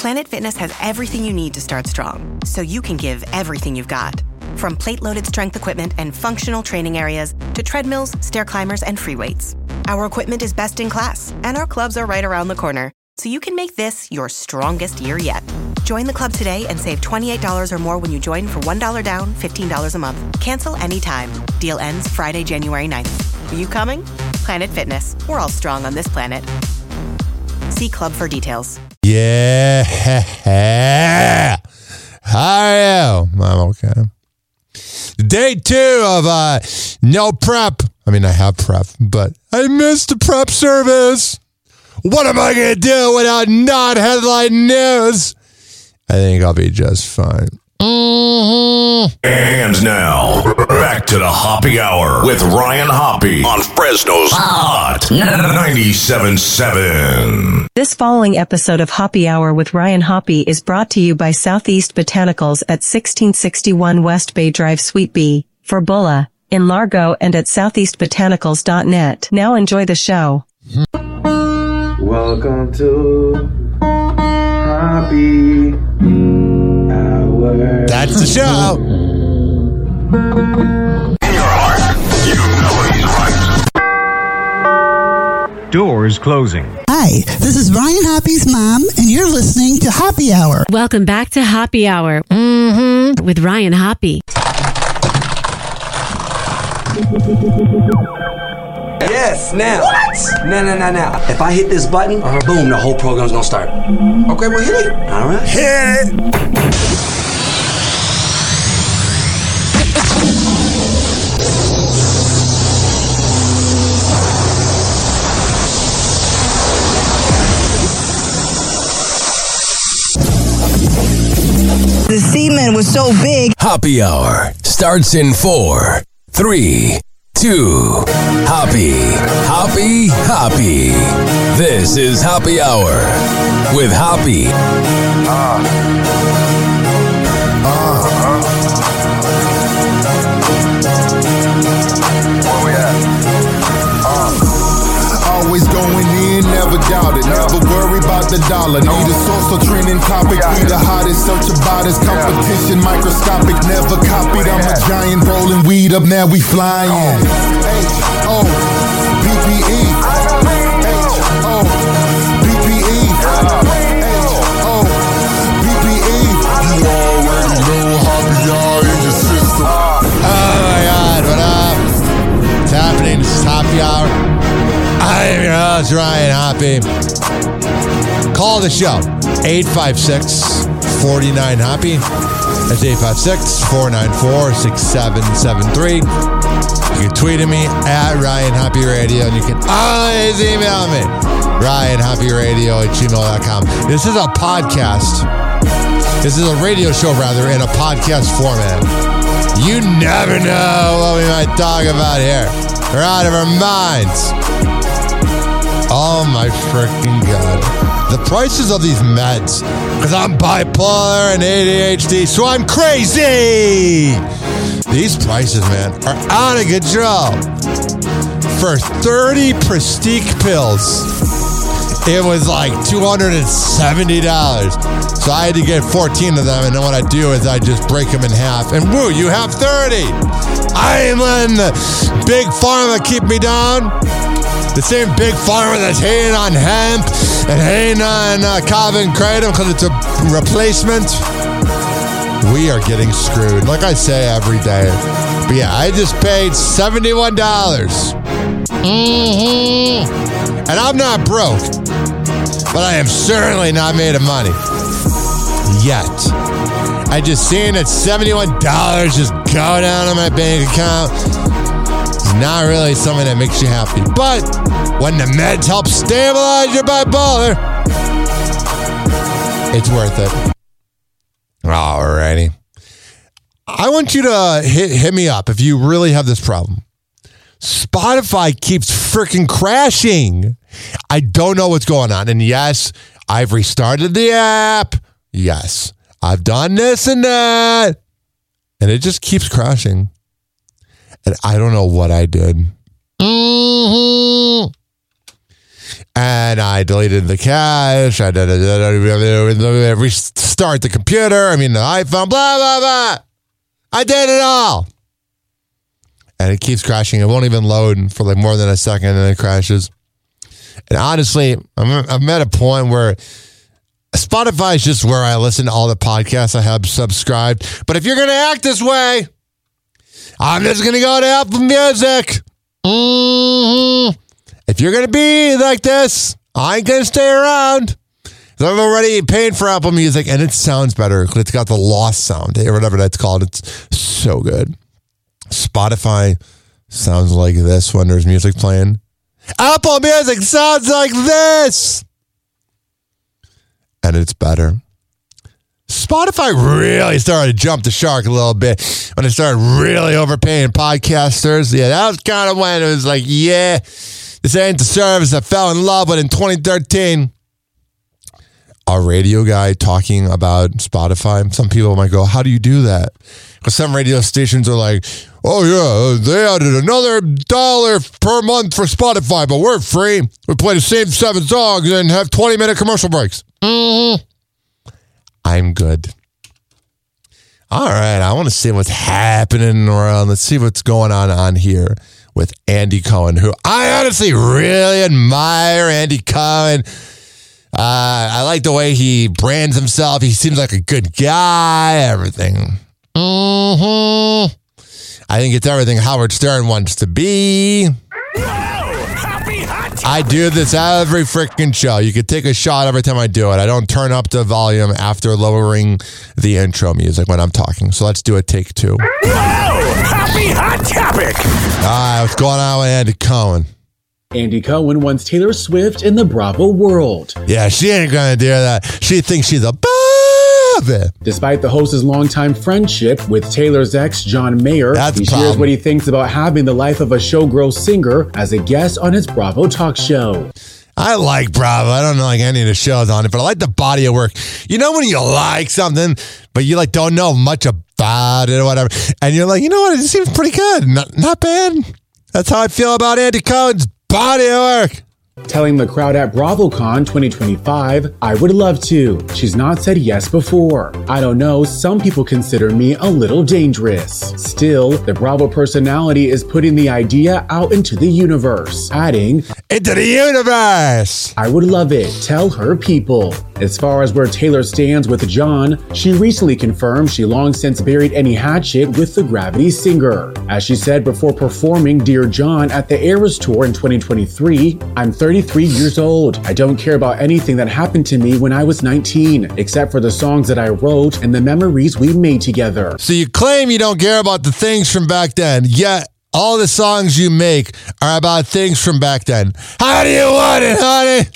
Planet Fitness has everything you need to start strong, so you can give everything you've got. From plate-loaded strength equipment and functional training areas to treadmills, stair climbers, and free weights. Our equipment is best in class, and our clubs are right around the corner, so you can make this your strongest year yet. Join the club today and save $28 or more when you join for $1 down, $15 a month. Cancel anytime. Deal ends Friday, January 9th. Are you coming? Planet Fitness. We're all strong on this planet. See club for details. Yeah. How are you? I'm okay. Day 2 of no prep. I mean, I have prep, but I missed the prep service. What am I going to do without non-headline news? I think I'll be just fine. And now, back to the Hoppy Hour with Ryan Hoppy on Fresno's Hot 97.7. This following episode of Hoppy Hour with Ryan Hoppy is brought to you by Southeast Botanicals at 1661 West Bay Drive, Suite B, for Bulla, in Largo, and at southeastbotanicals.net. Now enjoy the show. Welcome to Hoppy Hour. That's the show. In your heart, you know he's right. Doors closing. Hi, this is Ryan Hoppy's mom, and you're listening to Hoppy Hour. Welcome back to Hoppy Hour with Ryan Hoppy. Yes, now. What? Now. If I hit this button, boom, the whole program's gonna start. Okay, well, hit it. All right. Hit it. The semen was so big. Hoppy Hour starts in 4, 3, 2. Hoppy. This is Hoppy Hour with Hoppy. Where we at? Always going in, never doubt it. Never worry about the dollar. Need a source or trending topic. Be the hottest, search about us. Competition microscopic, never copied. I'm a giant rolling weed up, now we flying. H-O-P-P-E. H-O-P-P-E. H-O-P-P-E. You already know Hoppy Hour in your system. Oh my God, what up? What's happening? This is Hoppy Hour. I'm your host, Ryan Hoppy. Call the show, 856-49-HOPPY. That's 856-494-6773. You can tweet at me at Ryan Hoppy Radio, and you can always email me, RyanHoppyRadio@gmail.com. This is a podcast. This is a radio show, rather, in a podcast format. You never know what we might talk about here. We're out of our minds. Oh my freaking God. The prices of these meds, because I'm bipolar and ADHD, so I'm crazy. These prices, man, are out of control. For 30 Prestige pills, it was like $270. So I had to get 14 of them, and then what I do is I just break them in half, and woo, you have 30. I am letting the big pharma keep me down. The same big pharma that's hating on hemp and hating on Calvin Kratom because it's a replacement. We are getting screwed, like I say every day. But yeah, I just paid $71. And I'm not broke, but I am certainly not made of money. Yet. I just seen that $71 just go down on my bank account. It's not really something that makes you happy. But when the meds help stabilize your bipolar, it's worth it. Alrighty. I want you to hit me up if you really have this problem. Spotify keeps freaking crashing. I don't know what's going on. And yes, I've restarted the app. Yes, I've done this and that. And it just keeps crashing. And I don't know what I did. And I deleted the cache. I did restart the computer. The iPhone, blah, blah, blah. I did it all. And it keeps crashing. It won't even load for more than a second, and it crashes. And honestly, I'm at a point where Spotify is just where I listen to all the podcasts I have subscribed. But if you're going to act this way, I'm just going to go to Apple Music. If you're going to be like this, I ain't going to stay around. I'm already paying for Apple Music, and it sounds better. It's got the lost sound, or whatever that's called. It's so good. Spotify sounds like this when there's music playing. Apple Music sounds like this. And it's better. Spotify really started to jump the shark a little bit when it started really overpaying podcasters. Yeah, that was kind of when it was like, yeah, this ain't the service I fell in love with in 2013. A radio guy talking about Spotify. Some people might go, how do you do that? Because some radio stations are like, oh yeah, they added another $1 per month for Spotify, but we're free. We play the same 7 songs and have 20-minute commercial breaks. I'm good. All right, I want to see what's happening in the world. Let's see what's going on here with Andy Cohen, who I honestly really admire. Andy Cohen. I like the way he brands himself. He seems like a good guy. Everything. I think it's everything Howard Stern wants to be. I do this every freaking show. You could take a shot every time I do it. I don't turn up the volume after lowering the intro music when I'm talking. So let's do a take 2. Happy Hot Topic. All right, what's going on with Andy Cohen? Andy Cohen wants Taylor Swift in the Bravo world. Yeah, she ain't gonna do that. She thinks she's a baby. Despite the host's longtime friendship with Taylor's ex, John Mayer, he shares what he thinks about having the life of a showgirl singer as a guest on his Bravo talk show. I like Bravo. I don't like any of the shows on it, but I like the body of work. You know when you like something, but you don't know much about it or whatever, and you're like, you know what, it seems pretty good. Not bad. That's how I feel about Andy Cohen's body of work. Telling the crowd at BravoCon 2025, I would love to. She's not said yes before. I don't know, some people consider me a little dangerous. Still, the Bravo personality is putting the idea out into the universe, adding, into the universe! I would love it. Tell her people. As far as where Taylor stands with John, she recently confirmed she long since buried any hatchet with the Gravity singer. As she said before performing Dear John at the Eras Tour in 2023, I'm 33 years old. I don't care about anything that happened to me when I was 19, except for the songs that I wrote and the memories we made together. So you claim you don't care about the things from back then, yet all the songs you make are about things from back then. How do you want it, honey?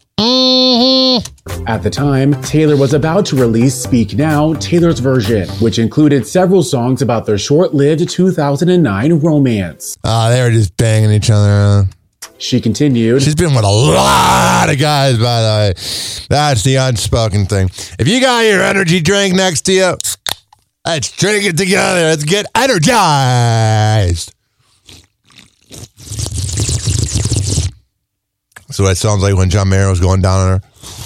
At the time, Taylor was about to release Speak Now, Taylor's version, which included several songs about their short-lived 2009 romance. They were just banging each other. She continued, she's been with a lot of guys, by the way. That's the unspoken thing. If you got your energy drink next to you, let's drink it together. Let's get energized. So that sounds like when John Mayer was going down on her.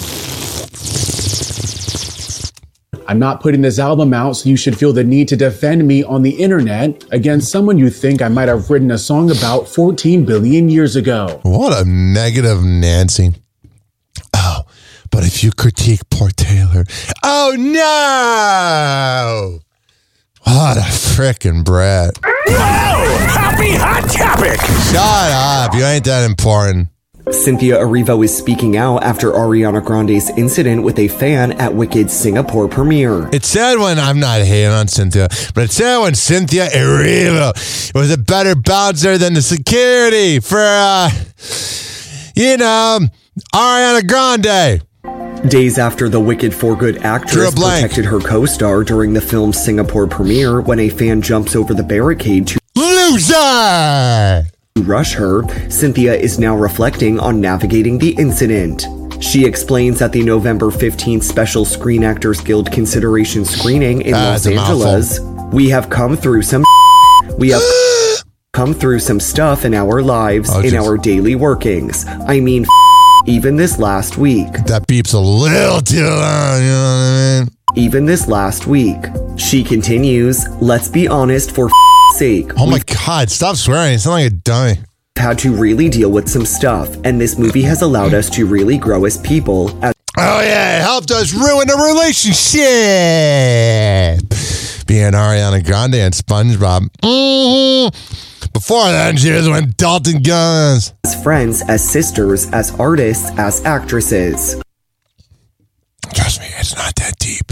I'm not putting this album out so you should feel the need to defend me on the internet against someone you think I might have written a song about 14 billion years ago. What a negative Nancy. Oh, but if you critique poor Taylor. Oh no! What a frickin' brat. Happy Hot Topic. Shut up. You ain't that important. Cynthia Erivo is speaking out after Ariana Grande's incident with a fan at Wicked's Singapore premiere. It's sad when, I'm not hating on Cynthia, but it's sad when Cynthia Erivo was a better bouncer than the security for, Ariana Grande. Days after the Wicked For Good actress protected her co-star during the film's Singapore premiere when a fan jumps over the barricade to loser! Rush her, Cynthia is now reflecting on navigating the incident. She explains at the November 15th special Screen Actors Guild consideration screening in Los Angeles, we have come through some stuff in our lives, in our daily workings. I mean, Even this last week. That beep's a little too long, you know what I mean? Even this last week. She continues, let's be honest for sake. Oh my God, stop swearing. You sound like a dummy. Had to really deal with some stuff, and this movie has allowed us to really grow as people. Oh yeah, it helped us ruin a relationship. Being Ariana Grande and SpongeBob. Before then, she was with Dalton Guns. As friends, as sisters, as artists, as actresses. Trust me, it's not that deep.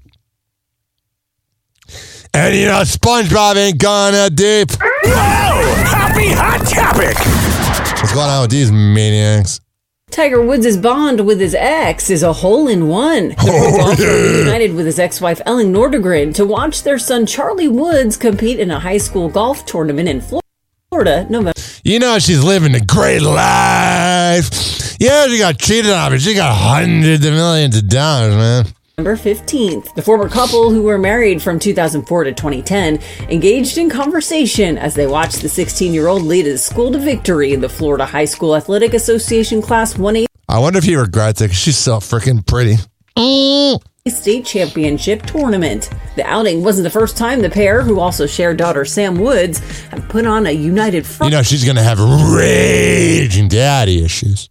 And you know, SpongeBob ain't gone that deep. Wow! Happy Hot Topic! What's going on with these maniacs? Tiger Woods' bond with his ex is a hole-in-one. The golfer reunited with his ex-wife Ellen Nordegren to watch their son Charlie Woods compete in a high school golf tournament in Florida, November. You know she's living a great life. Yeah, she got cheated on, but she got hundreds of millions of dollars, man. November 15th. The former couple, who were married from 2004 to 2010, engaged in conversation as they watched the 16-year-old lead his school to victory in the Florida High School Athletic Association Class 1A. I wonder if he regrets it, because she's so freaking pretty. State championship tournament. The outing wasn't the first time the pair, who also share daughter Sam Woods, have put on a united front. You know she's going to have raging daddy issues.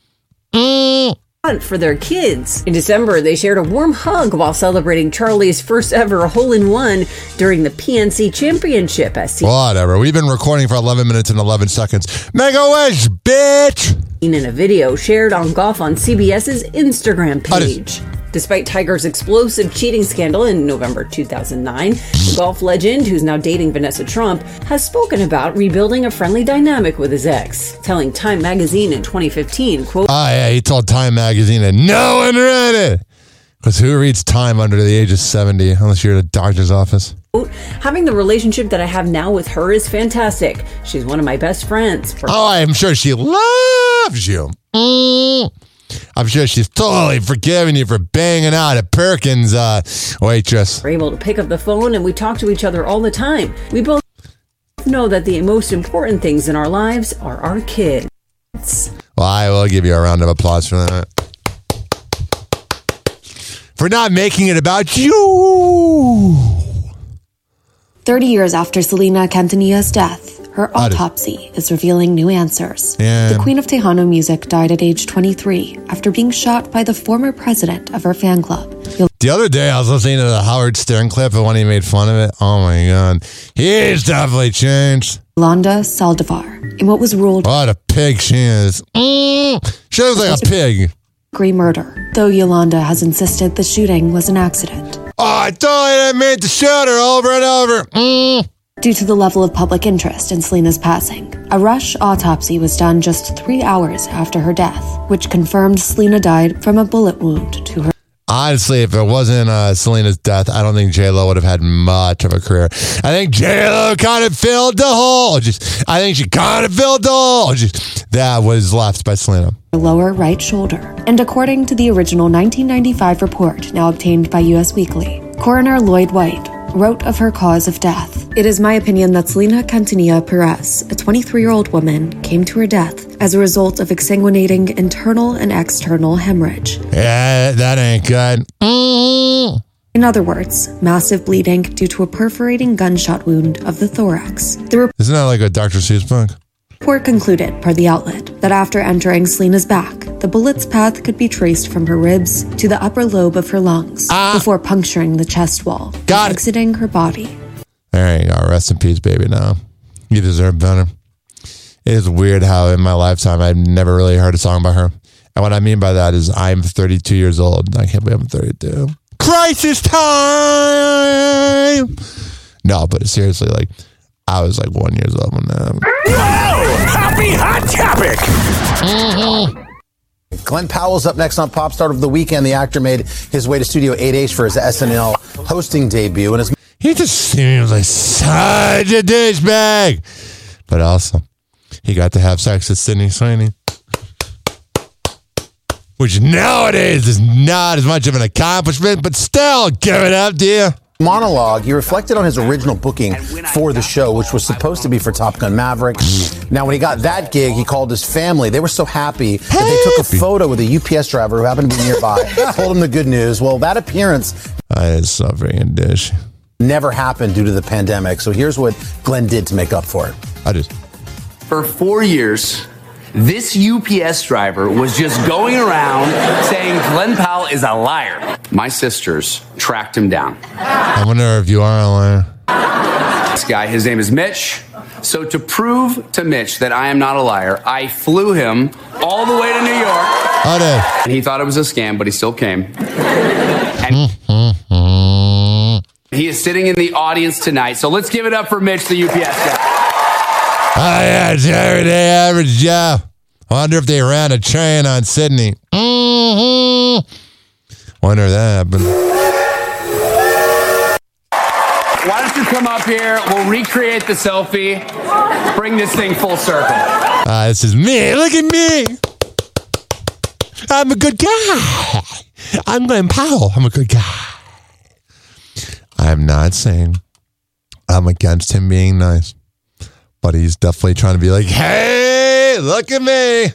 For their kids. In December, they shared a warm hug while celebrating Charlie's first ever hole-in-one during the PNC Championship. Whatever. We've been recording for 11 minutes and 11 seconds. Make a wish, bitch! In a video shared on Golf on CBS's Instagram page. Despite Tiger's explosive cheating scandal in November 2009, the golf legend, who's now dating Vanessa Trump, has spoken about rebuilding a friendly dynamic with his ex, telling Time magazine in 2015, quote, yeah, he told Time magazine that no one read it. Because who reads Time under the age of 70, unless you're at a doctor's office? Having the relationship that I have now with her is fantastic. She's one of my best friends. Oh, I'm sure she loves you. I'm sure she's totally forgiving you for banging out a Perkins waitress. We're able to pick up the phone and we talk to each other all the time. We both know that the most important things in our lives are our kids. Well, I will give you a round of applause for that. For not making it about you. 30 years after Selena Quintanilla's death, her autopsy is revealing new answers. Yeah. The Queen of Tejano music died at age 23 after being shot by the former president of her fan club. The other day, I was listening to the Howard Stern clip of when he made fun of it. Oh, my God. He's definitely changed. Yolanda Saldivar, in what was ruled... What a pig she is. She looks like a pig. Murder, though Yolanda has insisted the shooting was an accident. Oh, I totally didn't mean to shoot her over and over. Due to the level of public interest in Selena's passing, a rush autopsy was done just 3 hours after her death, which confirmed Selena died from a bullet wound to her. Honestly, if it wasn't Selena's death, I don't think J-Lo would have had much of a career. I think J-Lo kind of filled the hole. I think she kind of filled the hole. That was left by Selena. Lower right shoulder. And according to the original 1995 report now obtained by US Weekly, Coroner Lloyd White wrote of her cause of death. It is my opinion that Selena Quintanilla Perez, a 23-year-old woman, came to her death as a result of exsanguinating internal and external hemorrhage. Yeah, that ain't good. In other words, massive bleeding due to a perforating gunshot wound of the thorax. Isn't that like a Dr. Seuss book? The report concluded, per the outlet, that after entering Selena's back, the bullet's path could be traced from her ribs to the upper lobe of her lungs before puncturing the chest wall and exiting her body. There you go. Rest in peace, baby. Now, you deserve better. It is weird how in my lifetime I've never really heard a song by her. And what I mean by that is I'm 32 years old. I can't believe I'm 32. Crisis time! No, but seriously, like, I was like 1 year old when that. Wow! Happy Hot Topic! Glenn Powell's up next on Pop Start of the Weekend. The actor made his way to Studio 8H for his SNL hosting debut. And he just seems like such a douchebag. But also, he got to have sex with Sydney Sweeney. Which nowadays is not as much of an accomplishment, but still, give it up to you. monologue, he reflected on his original booking for the show, which was supposed to be for Top Gun Maverick. Now, when he got that gig, he called his family. They were so happy that they took a photo with a UPS driver who happened to be nearby, told him the good news. Well, that appearance is suffering a dish. Never happened due to the pandemic. So here's what Glenn did to make up for it. For 4 years, this UPS driver was just going around saying Glenn Powell is a liar. My sisters tracked him down. I wonder if you are a liar. This guy, his name is Mitch. So to prove to Mitch that I am not a liar, I flew him all the way to New York. And he thought it was a scam, but he still came. And he is sitting in the audience tonight. So let's give it up for Mitch, the UPS guy. Oh, yeah, it's everyday average Joe. I wonder if they ran a train on Sydney. Wonder if that happened. Why don't you come up here? We'll recreate the selfie. Bring this thing full circle. This is me. Look at me. I'm a good guy. I'm Glenn Powell. I'm a good guy. I'm not saying I'm against him being nice. But he's definitely trying to be like, hey, look at me.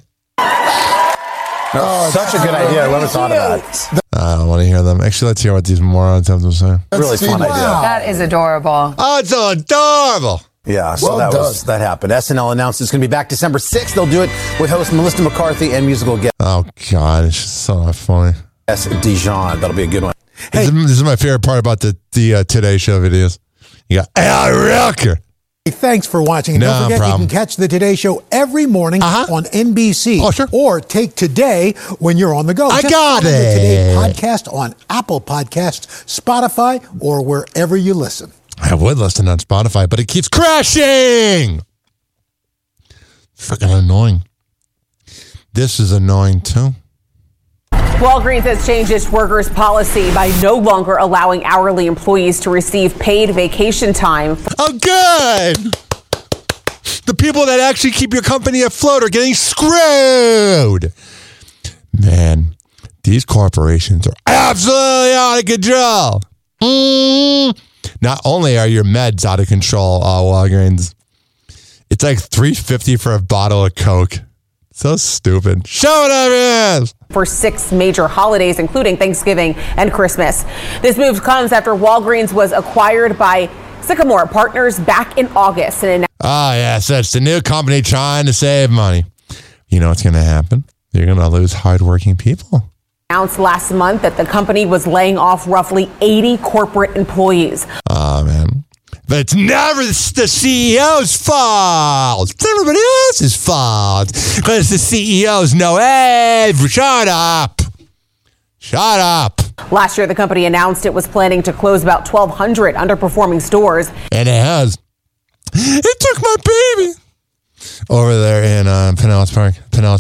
Oh, such a good idea. I never thought of that. I don't want to hear them. Actually, let's hear what these morons have to say. Really fun idea. That is adorable. Oh, it's so adorable. Yeah, so that happened. SNL announced it's going to be back December 6th. They'll do it with host Melissa McCarthy and musical guest. Oh, God, it's just so not funny. S. Dijon. That'll be a good one. Hey. This is my favorite part about the Today Show videos. You got Al Roker. Thanks for watching. And don't forget, you can catch the Today Show every morning on NBC. Oh, sure. Or take Today when you're on the go. I got it. The Today podcast on Apple Podcasts, Spotify, or wherever you listen. I would listen on Spotify, but it keeps crashing. Freaking annoying. This is annoying, too. Walgreens has changed its workers' policy by no longer allowing hourly employees to receive paid vacation time. Oh, good! The people that actually keep your company afloat are getting screwed. Man, these corporations are absolutely out of control. Not only are your meds out of control, Walgreens, it's like $3.50 for a bottle of Coke. So stupid. Show whatever it is. For 6 major holidays, including Thanksgiving and Christmas. This move comes after Walgreens was acquired by Sycamore Partners back in August. So it's the new company trying to save money. You know what's going to happen? You're going to lose hardworking people. Announced last month that the company was laying off roughly 80 corporate employees. Oh, man. But it's never the CEO's fault. It's everybody else's fault. Because the CEOs know, hey, shut up. Shut up. Last year, the company announced it was planning to close about 1,200 underperforming stores. And it has. It took my baby. Over there in Pinellas Park.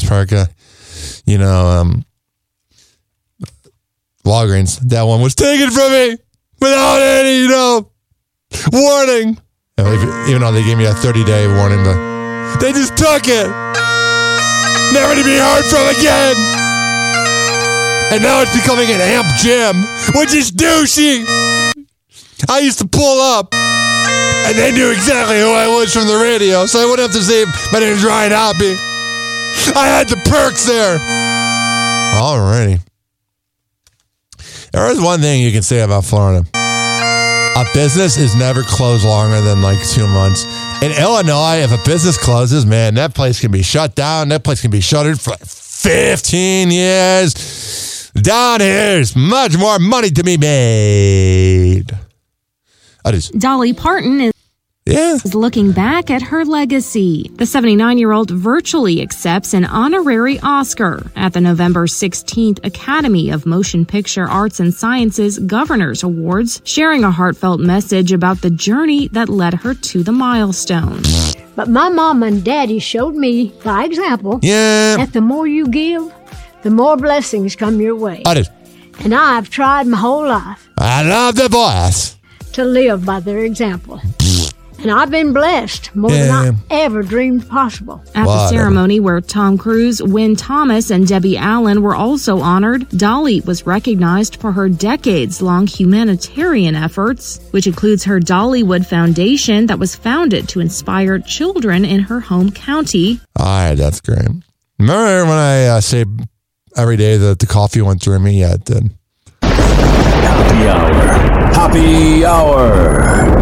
Walgreens. That one was taken from me without any, warning. Even though they gave me a 30-day warning, but they just took it. Never to be heard from again. And now it's becoming an amp gym, which is douchey. I used to pull up, and they knew exactly who I was from the radio, so I wouldn't have to say my name is Ryan Hoppy. I had the perks there. Alrighty. There is one thing you can say about Florida. A business is never closed longer than 2 months. In Illinois, if a business closes, man, that place can be shut down. That place can be shuttered for 15 years. Down here's much more money to be made. Dolly Parton is looking back at her legacy. The 79-year-old virtually accepts an honorary Oscar at the November 16th Academy of Motion Picture Arts and Sciences Governors Awards, sharing a heartfelt message about the journey that led her to the milestone. But my mom and daddy showed me, by example, that the more you give, the more blessings come your way. And I've tried my whole life. I love the voice. To live by their example. And I've been blessed more than I ever dreamed possible. At the ceremony where Tom Cruise, Wynn Thomas, and Debbie Allen were also honored, Dolly was recognized for her decades-long humanitarian efforts, which includes her Dollywood Foundation that was founded to inspire children in her home county. All right, that's great. Remember when I say every day that the coffee went through me? Yeah, it did. Happy Hour. Happy Hour.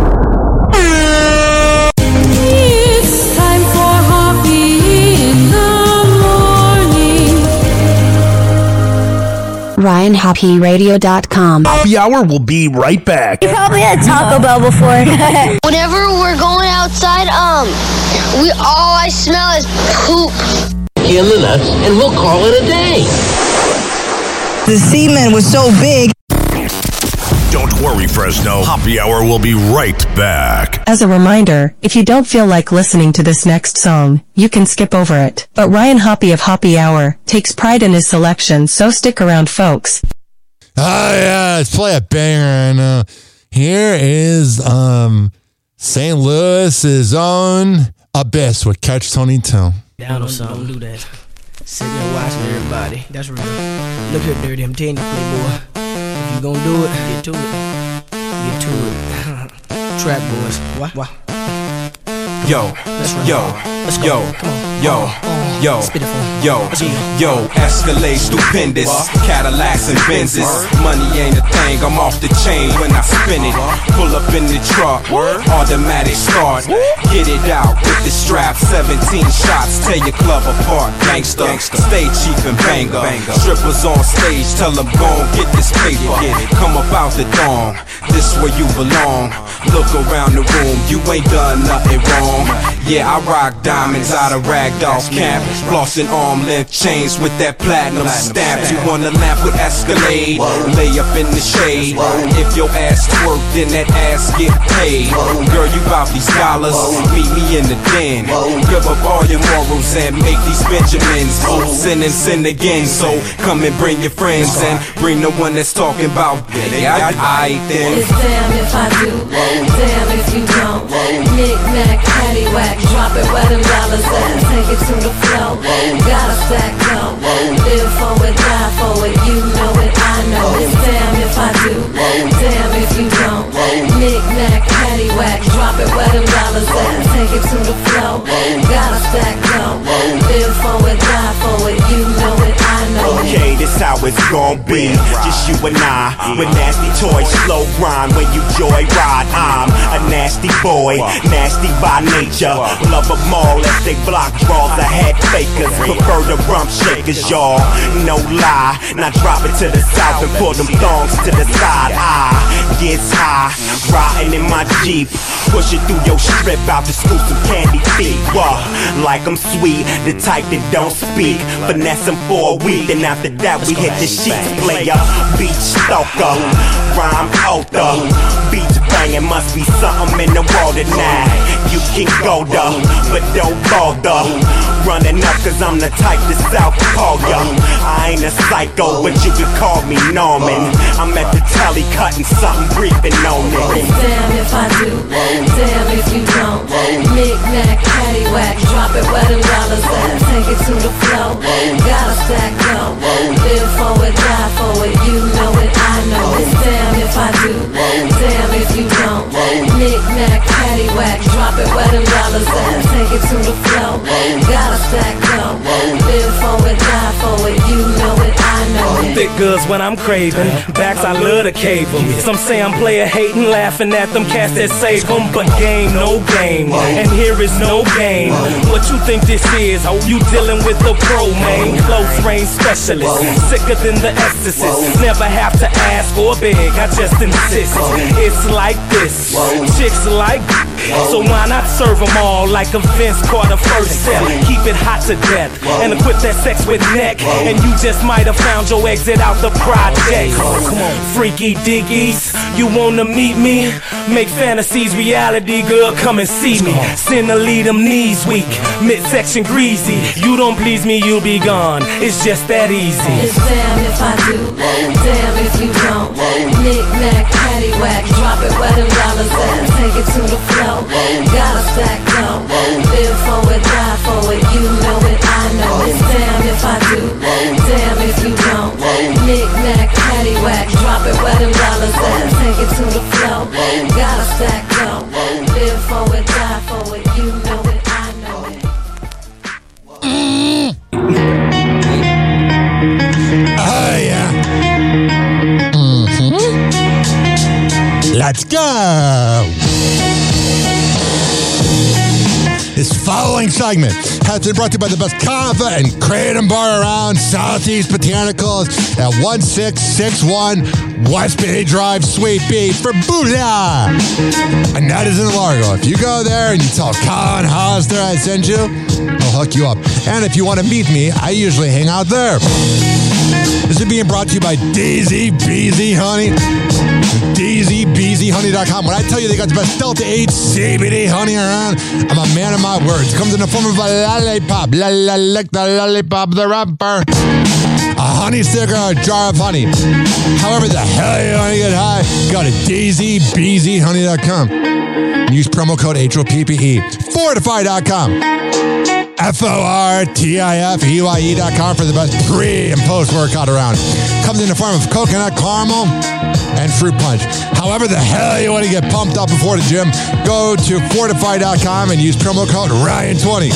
It's time for Hoppy in the morning. RyanHoppyRadio.com. Happy Hour will be right back. You probably had Taco Bell before. Whenever we're going outside, all I smell is poop. In the nuts, and we'll call it a day. The semen was so big. Don't worry, Fresno. Happy Hour will be right back. As a reminder, if you don't feel like listening to this next song, you can skip over it. But Ryan Hoppy of Hoppy Hour takes pride in his selection, so stick around, folks. Oh, yeah, let's play a banger. And here is St. Louis's own Abyss with Catch 22. Down or something. Don't do that. Sitting there watching everybody. That's real. Look here, Dirty. I'm telling you, Playboy. If you gonna do it, get to it. Get to it. Trap boys. What? Yo, Let's run. yo, Let's yo, go. Come on. yo, yo, Spit it for me. yo, yo, Escalade stupendous, Cadillacs and Benzes. Money ain't a thing, I'm off the chain when I spin it. Pull up in the truck, automatic start. Get it out with the strap, 17 shots, tear your club apart. Gangsta, stay cheap and banger. Strippers on stage, tell them gon' get this paper. Come up out the dome, this where you belong. Look around the room, you ain't done nothing wrong. Yeah, I rock diamonds out of Ragdoll camp. Flossing arm length chains with that platinum stamp. You wanna laugh with Escalade? Lay up in the shade. If your ass twerk, then that ass get paid. Girl, you bout these dollars, meet me in the den. Give up all your morals and make these Benjamins. Sin and sin again, so come and bring your friends and bring the one that's talking about I then. It's damn if I do, damn if you don't. Knick-knack, paddywhack, drop it where them dollars at. Take it to the flow, gotta stack dough. Live for it, die for it, you know it, I know. It's damn if I do, damn if you don't. Knick-knack, paddywhack, drop it where them dollars at. Take it to the flow, gotta stack dough. Live for it, die for it, you know it, I know it. Okay, this how it's gon' be. Just you and I, with nasty toys, slow grind when you joyride. I'm a nasty boy, nasty by nature. Love them all as they block draws. I had fakers, prefer the rump shakers, y'all. No lie, now drop it to the south and pull them thongs to the side. I gets high, riding in my Jeep, pushing through your strip out to scoop some candy feet. Like I'm sweet, the type that don't speak. Finesse them for a week, and after that we hit the sheets. Player, beach stalker, rhyme author. Beach banging must be something in the water now. You can go though, but don't bother running up, cause I'm the type to south call ya. I ain't a psycho, but you can call me Norman. I'm at the telly cutting something briefing on it. It's damn if I do, damn if you don't. Knick-knack, paddywhack, drop it where them dollars at. Take it to the flow, gotta stack dough. Live for it, die for it, you know it, I know. It's damn if I do, damn if you don't. Knick-knack, paddywhack, drop it where them dollars at. Take it to the flow, gotta stack dough. Live for it, die for it, you know it, I know it. Thick goods when I'm craving, backs I love to cave them. Some say I'm player hating, laughing at them cats that save them. But game, no game, and here is no game. What you think this is? Oh, you dealing with the pro, man. Close range specialist, sicker than the exorcist. Never have to ask or beg, I just insist. It's like this, chicks like, so why not serve them all like a Vince Carter first set? Keep it hot to death and equip that sex with neck, and you just might have found your exit out the project. Come on, freaky diggies, you wanna meet me? Make fantasies reality, girl, come and see me. Sin to lead them knees weak, midsection greasy. You don't please me, you'll be gone. It's just that easy. It's damn if I do, damn if you don't. Knick-knack, paddywhack, drop it where them dollars at. Take it to the flow, Gotta stack dough. Live for it, die for it. You know it, I know it. Damn if I do, damn if you don't. Knick-knack, paddywhack, drop it where them dollars at. Take it to the flow. Gotta stack dough. Live for it, die for it. You know it, I know it. Oh, yeah. Let's go. This following segment has been brought to you by the best kava and kratom bar around, Southeast Botanicals at 1661 West Bay Drive, Sweet Beach for Buddha. And that is in Largo. If you go there and you tell Colin Hosner I sent you, I'll hook you up. And if you want to meet me, I usually hang out there. This is being brought to you by Daisy Beezy Honey. DaisyBeezyHoney.com. When I tell you they got the best Delta 8 CBD honey around, I'm a man of my words. Comes in the form of a lollipop. Lick the lollipop, the rapper. A honey stick or a jar of honey. However the hell you want to get high, go to DaisyBeezyHoney.com. Use promo code HOPPE. Fortify.com. FORTIFEYE.com for the best pre- and post-workout around. Comes in the form of coconut caramel and fruit punch. However the hell you want to get pumped up before the gym, go to Fortify.com and use promo code Ryan20.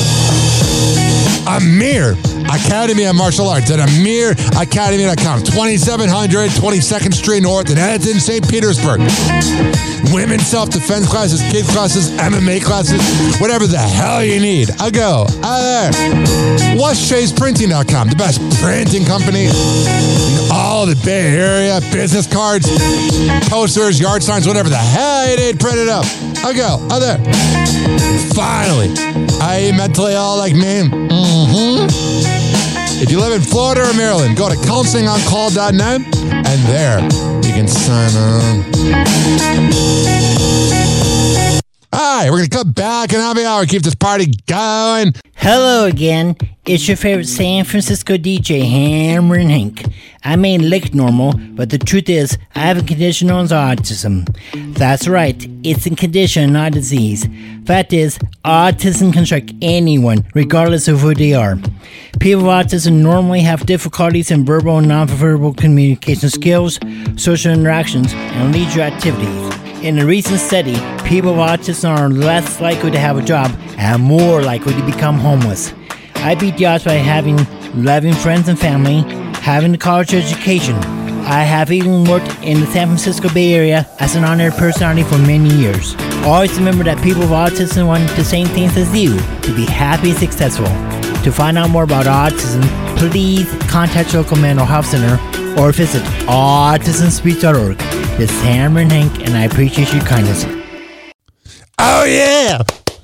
Amir Academy of Martial Arts at AmirAcademy.com. 2700 22nd Street North in Edmonton, St. Petersburg. Women's self-defense classes, kids classes, MMA classes, whatever the hell you need. I go there. WestChasePrinting.com, the best printing company in all the Bay Area. Business cards, posters, yard signs, whatever the hell you need printed up. I go there. Finally, are you mentally ill like me? If you live in Florida or Maryland, go to counselingoncall.net and there you can sign on. All right, we're going to come back in happy hour, keep this party going. Hello again. It's your favorite San Francisco DJ, Hammer and Hank. I may look normal, but the truth is, I have a condition known as autism. That's right, it's a condition, not a disease. Fact is, autism can strike anyone, regardless of who they are. People with autism normally have difficulties in verbal and nonverbal communication skills, social interactions, and leisure activities. In a recent study, people with autism are less likely to have a job and more likely to become homeless. I beat the odds by having loving friends and family, having a college education. I have even worked in the San Francisco Bay Area as an honored personality for many years. Always remember that people with autism want the same things as you, to be happy and successful. To find out more about autism, please contact your local mental health center or visit autismspeech.org. This is Hammer and Hank, and I appreciate your kindness. Oh, yeah!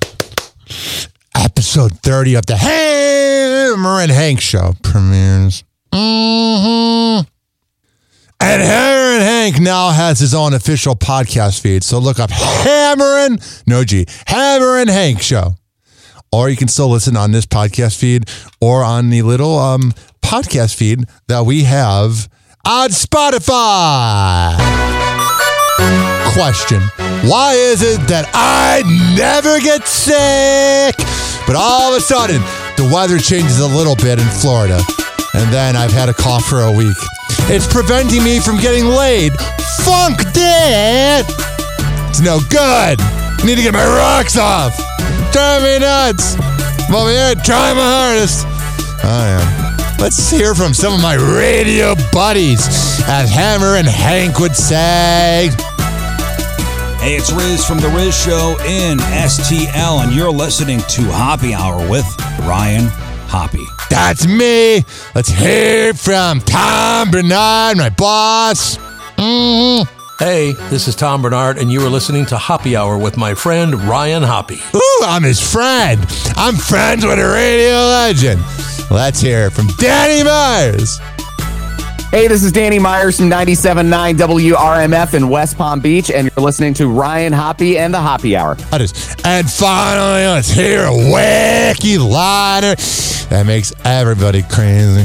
Episode 30 of the Hammer and Hank Show premieres. And Hammer and Hank now has his own official podcast feed, so look up Hammer and Hank Show. Or you can still listen on this podcast feed or on the little podcast feed that we have on Spotify. Question: why is it that I never get sick, but all of a sudden the weather changes a little bit in Florida, and then I've had a cough for a week? It's preventing me from getting laid. Funk that! It's no good. I need to get my rocks off. Drive me nuts. I'm over here trying my hardest. I am. Let's hear from some of my radio buddies, as Hammer and Hank would say. Hey, it's Riz from The Riz Show in STL, and you're listening to Hoppy Hour with Ryan Hoppy. That's me. Let's hear from Tom Bernard, my boss. Hey, this is Tom Bernard, and you are listening to Hoppy Hour with my friend Ryan Hoppy. Ooh, I'm his friend. I'm friends with a radio legend. Let's hear it from Danny Myers. Hey, this is Danny Myers from 97.9 WRMF in West Palm Beach, and you're listening to Ryan Hoppy and the Hoppy Hour. And finally, let's hear a wacky liner that makes everybody crazy.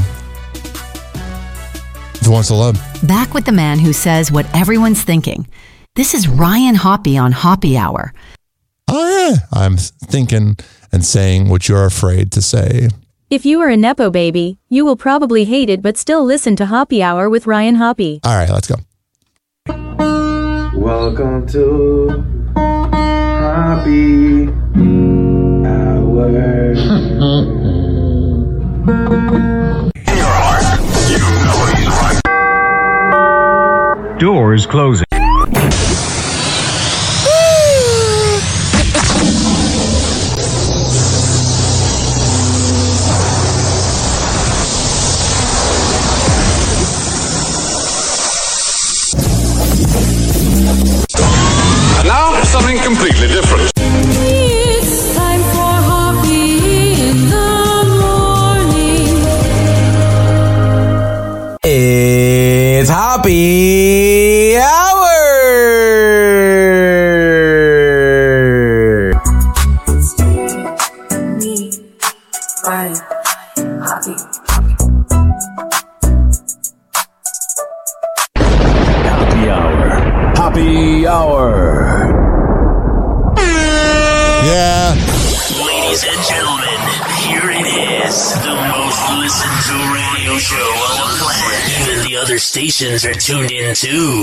Who wants to love? Back with the man who says what everyone's thinking. This is Ryan Hoppy on Hoppy Hour. Oh, yeah. I'm thinking and saying what you're afraid to say. If you are a Nepo baby, you will probably hate it but still listen to Hoppy Hour with Ryan Hoppy. All right, let's go. Welcome to Hoppy Hour. In your heart, you know he's right. Doors closing. Now, something completely different. It's time for Hoppy in the morning. It's Hoppy Hour. Me, Ryan, Hoppy. Hoppy Hour. Hoppy Hour. Yeah. Ladies and gentlemen, here it is. The most listened to radio show on the planet. Even the other stations are tuned in too.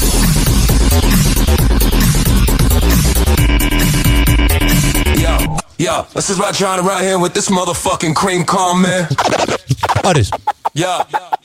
Yo, this is Rod John around here with this motherfucking cream corn, man. What is? Yeah.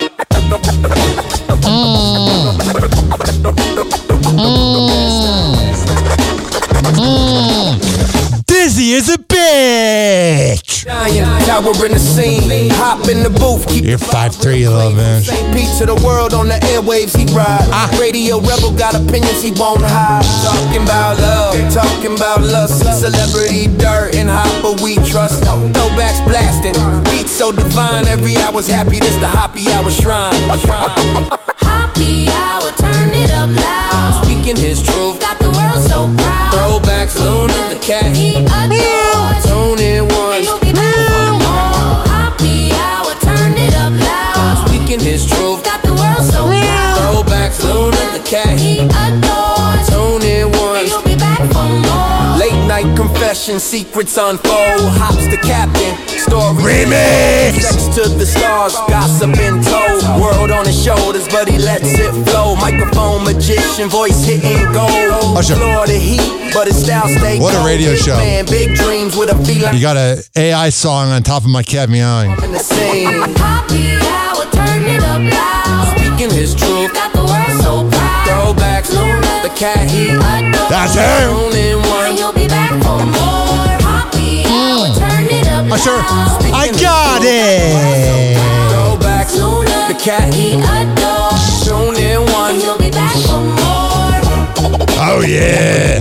Dizzy is a bitch. Tower in the scene, hop in the booth. You're 5'3", you little man. St. Pete to the world on the airwaves he ride. Radio rebel got opinions he won't hide. Talking about love, talking about lust. Celebrity dirt and hopper we trust. Throwbacks blasting, beats so divine. Every hour's happy, this the Hoppy Hour shrine. Hoppy Hour, turn it up loud. Speaking his truth, Got the world so proud. throwbacks, Luna the cat. He adores. Tone in And one. you'll be back for more. Hoppy Hour, turn it up loud. Speaking his truth, Got the world so proud. throwbacks, Luna the cat. He adores. Tone in And one. you'll be back for more. Late night confession, secrets unfold. Hops the captain, story Remix. sex to the stars, gossip been told. World on his shoulders, but he lets it flow. Microphone magician, voice hitting gold. Usher. Floor the heat, but his style stay What a cold. radio show. Man, big dreams with a feeling You got a AI song on top of my cat meowing. in the same. Hoppy Hour, turn it up loud. Speaking his truth, Got the world so proud. throwbacks, the cat He he adores. That's him. tone in And one. you'll be back for more. Hoppy Hour, turn it up Usher, loud. I got it. Throwbacks, the cat He he adores. tone in And one. you'll be back for more. Oh, yeah.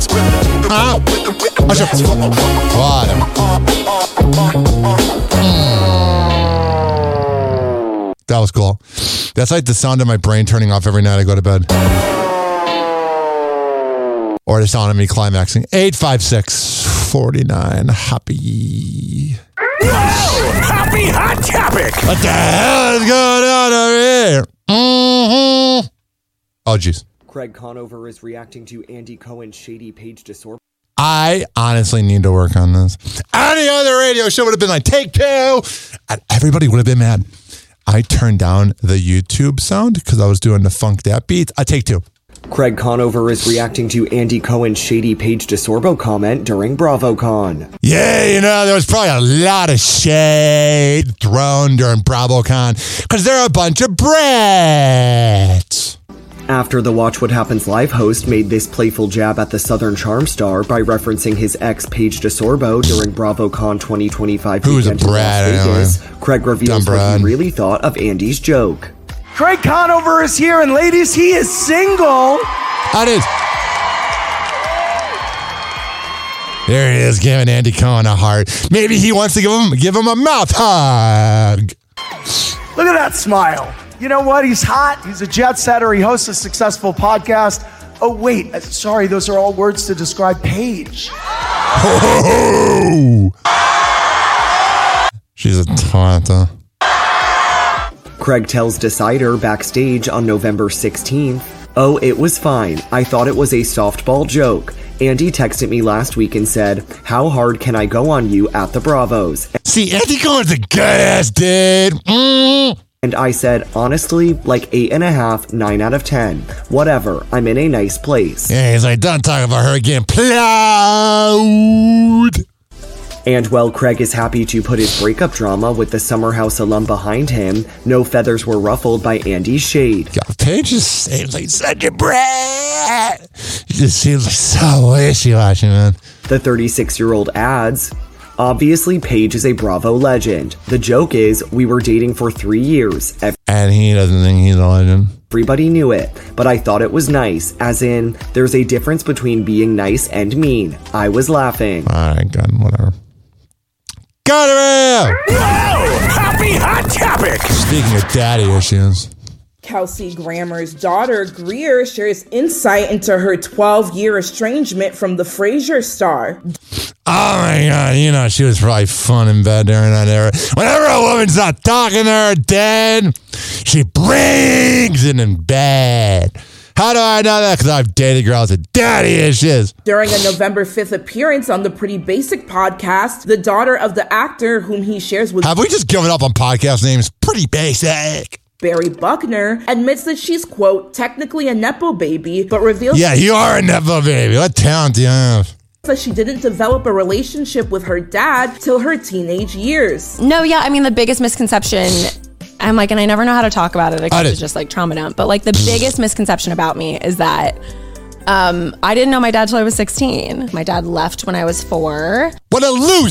Usher. What? That was cool. That's like the sound of my brain turning off every night I go to bed. Or the sound of me climaxing. 856-49 Hoppy. Happy hot topic. What the hell is going on over here? Mm-hmm. Oh, jeez. Craig Conover is reacting to Andy Cohen's shady page disorder. I honestly need to work on this. Any other radio show would have been like, take two. And everybody would have been mad. I turned down the YouTube sound because I was doing the funk that beats. I take two. Craig Conover is reacting to Andy Cohen's shady Paige DeSorbo comment during BravoCon. Yeah, you know, there was probably a lot of shade thrown during BravoCon because they're a bunch of brats. After the Watch What Happens Live host made this playful jab at the Southern Charm star by referencing his ex Paige DeSorbo during BravoCon 2025 Who's a weekend in brat Las Vegas, anyway? Craig reveals what he really thought of Andy's joke. Craig Conover is here, and ladies, he is single. That is. There he is, giving Andy Cohen a heart. Maybe he wants to give him a mouth hug. Look at that smile. You know what? He's hot. He's a jet setter. He hosts a successful podcast. Oh, wait. Sorry, those are all words to describe Paige. Oh, she's a tanta. Craig tells Decider backstage on November 16th, "Oh, it was fine. I thought it was a softball joke. Andy texted me last week and said, "How hard can I go on you at the Bravos?" See, Andy Cohen's a good ass dude. And I said, honestly, like 8.5, 9 out of 10. Whatever, I'm in a nice place. Yeah, he's like, don't talk about her again. Plowed. And while Craig is happy to put his breakup drama with the Summer House alum behind him, no feathers were ruffled by Andy's shade. God, Paige just seems like such a brat. She just seems like so wishy-washy, man. The 36-year-old adds, "Obviously, Paige is a Bravo legend. The joke is, we were dating for 3 years. And he doesn't think he's a legend. Everybody knew it, but I thought it was nice, as in, there's a difference between being nice and mean. I was laughing." All right, God, whatever. Got around! Whoa! Happy Hot Topic! Speaking of daddy issues. Kelsey Grammer's daughter, Greer, shares insight into her 12-year estrangement from the Frasier star. Oh my God, you know, she was probably fun in bed during that era. Whenever a woman's not talking to her dad, she brings it in bed. How do I know that? Because I've dated girls with daddy issues. During a November 5th appearance on the Pretty Basic podcast, the daughter of the actor whom he shares with... Have we just given up on podcast names? Pretty Basic. Barry Buckner admits that she's, quote, technically a Nepo baby, but reveals... Yeah, you are a Nepo baby. What talent do you have? That she didn't develop a relationship with her dad till her teenage years. No, yeah, I mean, the biggest misconception... I'm like, and I never know how to talk about it because it's just like trauma dump. But like the biggest misconception about me is that I didn't know my dad till I was 16. My dad left when I was 4. What a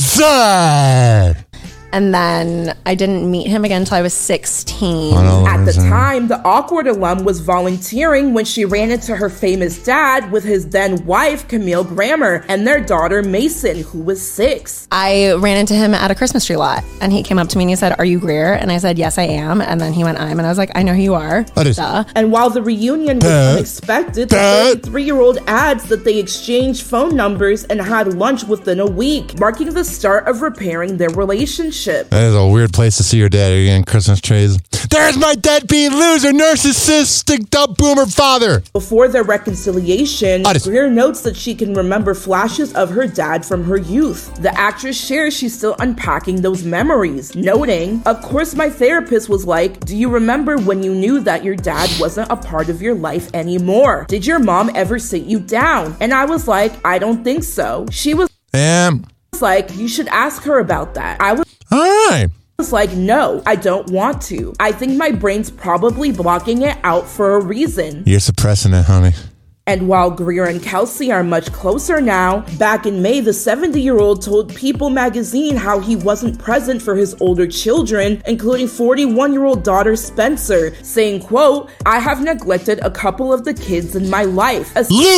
loser! And then I didn't meet him again until I was 16. At the time, the Awkward alum was volunteering when she ran into her famous dad with his then wife, Camille Grammer, and their daughter, Mason, who was 6. I ran into him at a Christmas tree lot, and he came up to me and he said, "Are you Greer?" And I said, "Yes, I am." And then he went, "I'm," and I was like, "I know who you are." Duh. And while the reunion was unexpected, the 33-year-old adds that they exchanged phone numbers and had lunch within a week, marking the start of repairing their relationship. That is a weird place to see your dad again. Christmas trees. There's my deadbeat loser, narcissistic dumb boomer father. Before their reconciliation, Greer notes that she can remember flashes of her dad from her youth. The actress shares she's still unpacking those memories, noting, "Of course my therapist was like, do you remember when you knew that your dad wasn't a part of your life anymore? Did your mom ever sit you down?" And I was like, "I don't think so." She was like, "You should ask her about that." I was like, "No, I don't want to. I think my brain's probably blocking it out for a reason." You're suppressing it, honey. And while Greer and Kelsey are much closer now, back in May, the 70-year-old told People magazine how he wasn't present for his older children, including 41-year-old daughter Spencer, saying, quote, "I have neglected a couple of the kids in my life.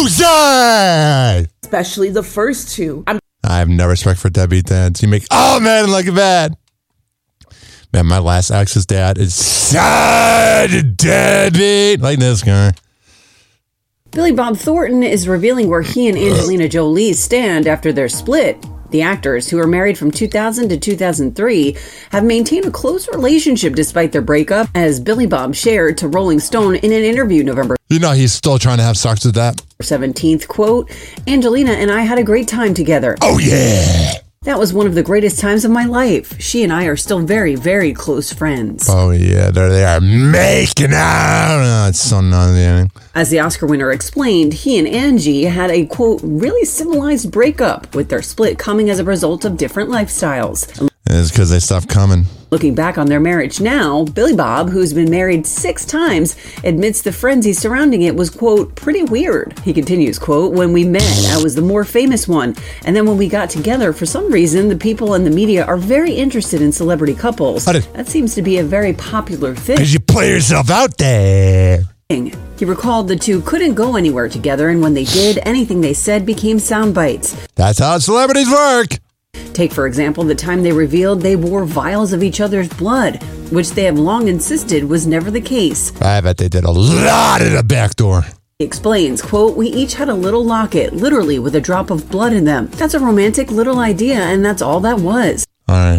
Loser! Especially the first 2. I have no respect for deadbeat dads. You make all men look bad. Man, my last ex's dad is such a deadbeat. Like this guy. Billy Bob Thornton is revealing where he and Angelina Jolie stand after their split. The actors, who were married from 2000 to 2003, have maintained a close relationship despite their breakup, as Billy Bob shared to Rolling Stone in an interview November. You know he's still trying to have sex with that. 17th, quote, "Angelina and I had a great time together. Oh, yeah. That was one of the greatest times of my life. She and I are still very, very close friends." Oh, yeah. There they are making out. Oh, it's so nauseating. As the Oscar winner explained, he and Angie had a, quote, really civilized breakup, with their split coming as a result of different lifestyles. It's because they stopped coming. Looking back on their marriage now, Billy Bob, who's been married 6 times, admits the frenzy surrounding it was, quote, pretty weird. He continues, quote, "When we met, I was the more famous one. And then when we got together, for some reason, the people in the media are very interested in celebrity couples. That seems to be a very popular thing. Because you play yourself out there." He recalled the two couldn't go anywhere together, and when they did, anything they said became sound bites. That's how celebrities work. Take, for example, the time they revealed they wore vials of each other's blood, which they have long insisted was never the case. I bet they did a lot at the back door. He explains, quote, "We each had a little locket, literally with a drop of blood in them. That's a romantic little idea, and that's all that was." All right.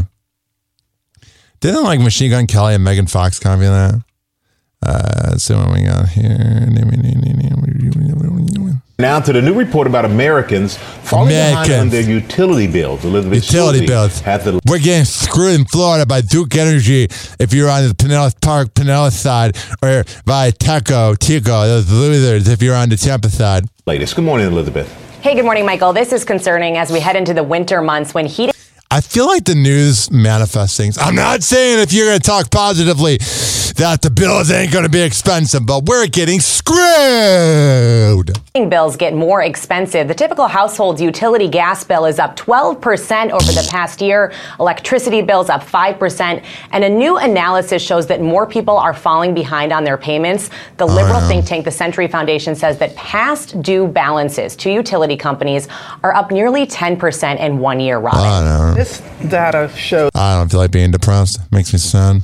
Didn't like Machine Gun Kelly and Megan Fox copy that? Let's see what we got here. Now Now to the new report about Americans falling behind on their utility bills. Elizabeth Utility bills. We're getting screwed in Florida by Duke Energy if you're on the Pinellas Park, Pinellas side, or by Tico, those losers if you're on the Tampa side. Latest. Good morning, Elizabeth. Hey, good morning, Michael. This is concerning as we head into the winter months when heat. I feel like the news manifests things. I'm not saying if you're going to talk positively that the bills ain't going to be expensive, but we're getting screwed. Bills get more expensive. The typical household's utility gas bill is up 12% over the past year. Electricity bills up 5%. And a new analysis shows that more people are falling behind on their payments. The liberal think tank, the Century Foundation, says that past due balances to utility companies are up nearly 10% in 1 year, Robin. This data shows. I don't feel like being depressed. Makes me sad.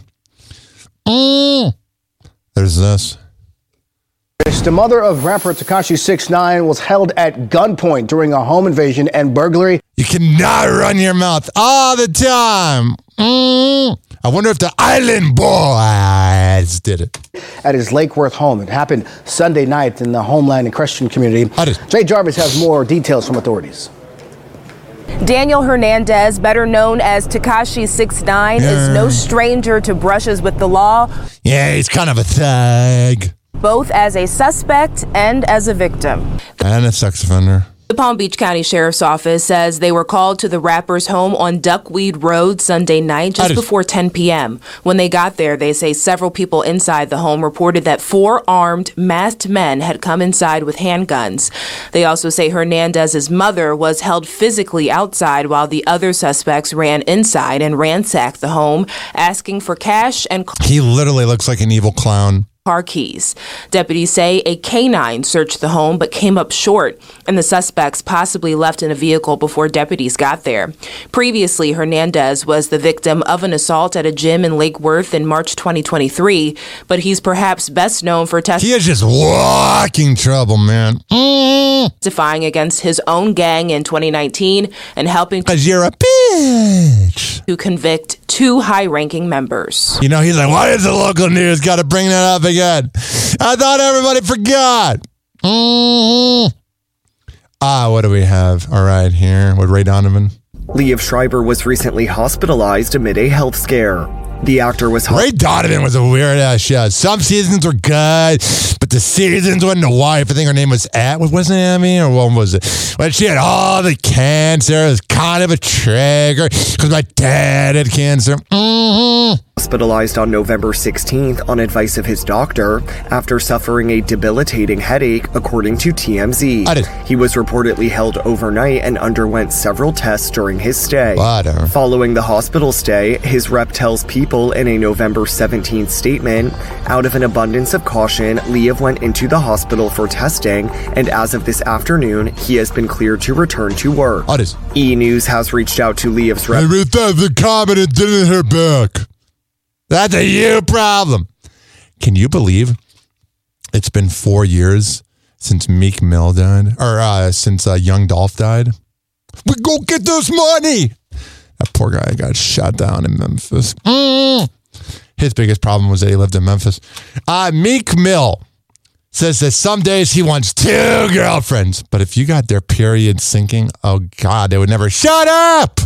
There's this. The mother of rapper Tekashi 6ix9ine was held at gunpoint during a home invasion and burglary. You cannot run your mouth all the time. I wonder if the Island Boys did it. At his Lake Worth home. It happened Sunday night in the Homeland and Christian community. Jay Jarvis has more details from authorities. Daniel Hernandez, better known as Tekashi 6ix9ine, is no stranger to brushes with the law. Yeah, he's kind of a thug. Both as a suspect and as a victim. And a sex offender. The Palm Beach County Sheriff's Office says they were called to the rapper's home on Duckweed Road Sunday night just before 10 p.m. When they got there, they say several people inside the home reported that 4 armed, masked men had come inside with handguns. They also say Hernandez's mother was held physically outside while the other suspects ran inside and ransacked the home, asking for cash and... He literally looks like an evil clown. Car keys. Deputies say a canine searched the home but came up short, and the suspects possibly left in a vehicle before deputies got there. Previously, Hernandez was the victim of an assault at a gym in Lake Worth in March 2023, but he's perhaps best known for He is just walking trouble, man. Testifying against his own gang in 2019 and helping... 'Cause you're a bitch. ...to convict 2 high-ranking members. You know, he's like, why is the local news got to bring that up again? I thought everybody forgot. What do we have? All right, here with Ray Donovan. Liev Schreiber was recently hospitalized amid a health scare. The actor was... Ray Donovan was a weird-ass show. Some seasons were good, but the seasons when the wife, I think her name was wasn't Amy, or what was it? When she had all the cancer, it was kind of a trigger, because my dad had cancer. Hospitalized on November 16th on advice of his doctor after suffering a debilitating headache, according to TMZ. He was reportedly held overnight and underwent several tests during his stay. Following the hospital stay, his rep tells People in a November 17th statement, out of an abundance of caution, Liev went into the hospital for testing, and as of this afternoon, he has been cleared to return to work. E! News has reached out to Liev's rep. The comment and didn't hear back. That's a you problem. Can you believe it's been 4 years since Meek Mill died? Or since Young Dolph died? We go get this money! That poor guy got shot down in Memphis. His biggest problem was that he lived in Memphis. Meek Mill says that some days he wants 2 girlfriends. But if you got their period sinking, oh God, they would never shut up!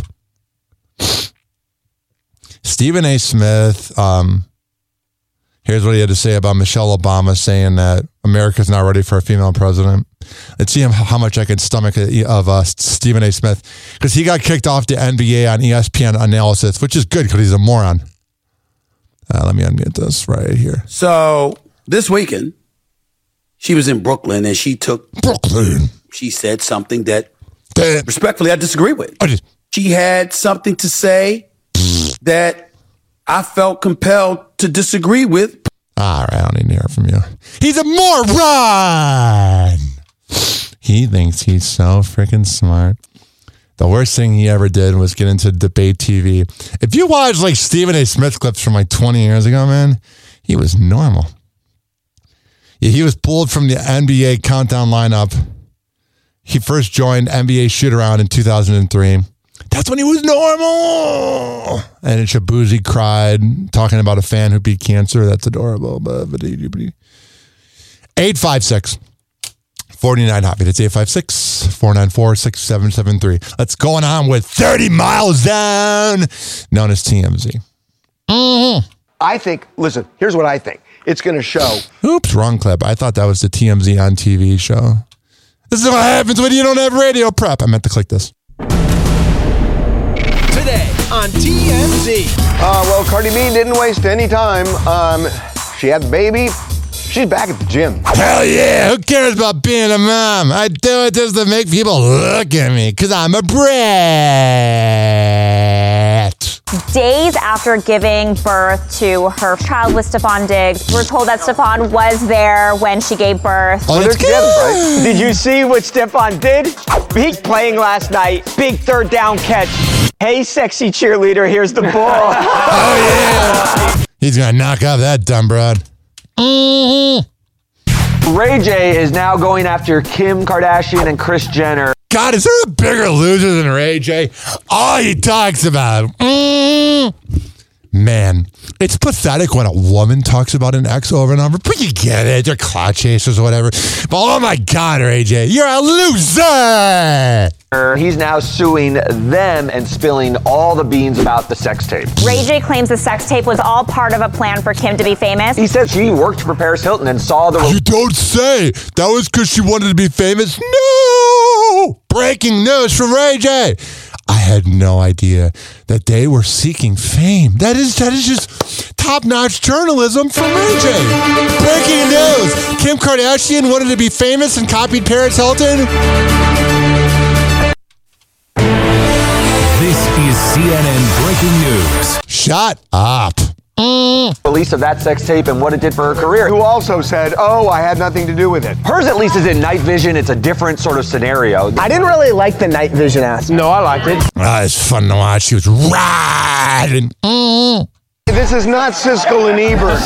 Stephen A. Smith, here's what he had to say about Michelle Obama saying that America's not ready for a female president. Let's see how much I can stomach of Stephen A. Smith, because he got kicked off the NBA on ESPN analysis, which is good because he's a moron. Let me unmute this right here. So this weekend, she was in Brooklyn and she said something that respectfully I disagree with. She had something to say that I felt compelled to disagree with. All right, I don't need to hear from you. He's a moron! He thinks he's so freaking smart. The worst thing he ever did was get into debate TV. If you watch like Stephen A. Smith clips from like 20 years ago, man, he was normal. Yeah, he was pulled from the NBA countdown lineup. He first joined NBA Shoot-Around in 2003. That's when he was normal. And Shabuzi cried, talking about a fan who beat cancer. That's adorable. 856-450-1065. 49-HOPPY. That's 856-494-6773. Let's go on with 30 Miles Down, known as TMZ. I think, listen, here's what I think. It's going to show. Oops, wrong clip. I thought that was the TMZ on TV show. This is what happens when you don't have radio prep. I meant to click this. Today on TMZ. Well, Cardi B didn't waste any time. She had the baby. She's back at the gym. Hell yeah. Who cares about being a mom? I do it just to make people look at me because I'm a brat. Days after giving birth to her child with Stephon Diggs, we're told that Stephon was there when she gave birth. Oh, they're together, right? Did you see what Stephon did? Peak playing last night. Big third down catch. Hey, sexy cheerleader, here's the ball. Oh, yeah. He's going to knock off that dumb broad. Ray J is now going after Kim Kardashian and Kris Jenner. God, is there a bigger loser than Ray J? All he talks about. Man, it's pathetic when a woman talks about an ex over and over, but you get it. They're clout chasers or whatever. But oh my God, Ray J, you're a loser. He's now suing them and spilling all the beans about the sex tape. Ray J claims the sex tape was all part of a plan for Kim to be famous. He said she worked for Paris Hilton and saw the... You don't say. That was because she wanted to be famous? No! Breaking news from Ray J. I had no idea that they were seeking fame. That is just top-notch journalism from Ray J. Breaking news. Kim Kardashian wanted to be famous and copied Paris Hilton. This is CNN Breaking News. Shut up. Release of that sex tape and what it did for her career. Who also said, oh, I had nothing to do with it. Hers at least is in night vision. It's a different sort of scenario. I didn't really like the night vision aspect. No, I liked it. It's fun to watch. She was riding. This is not Siskel and Ebert.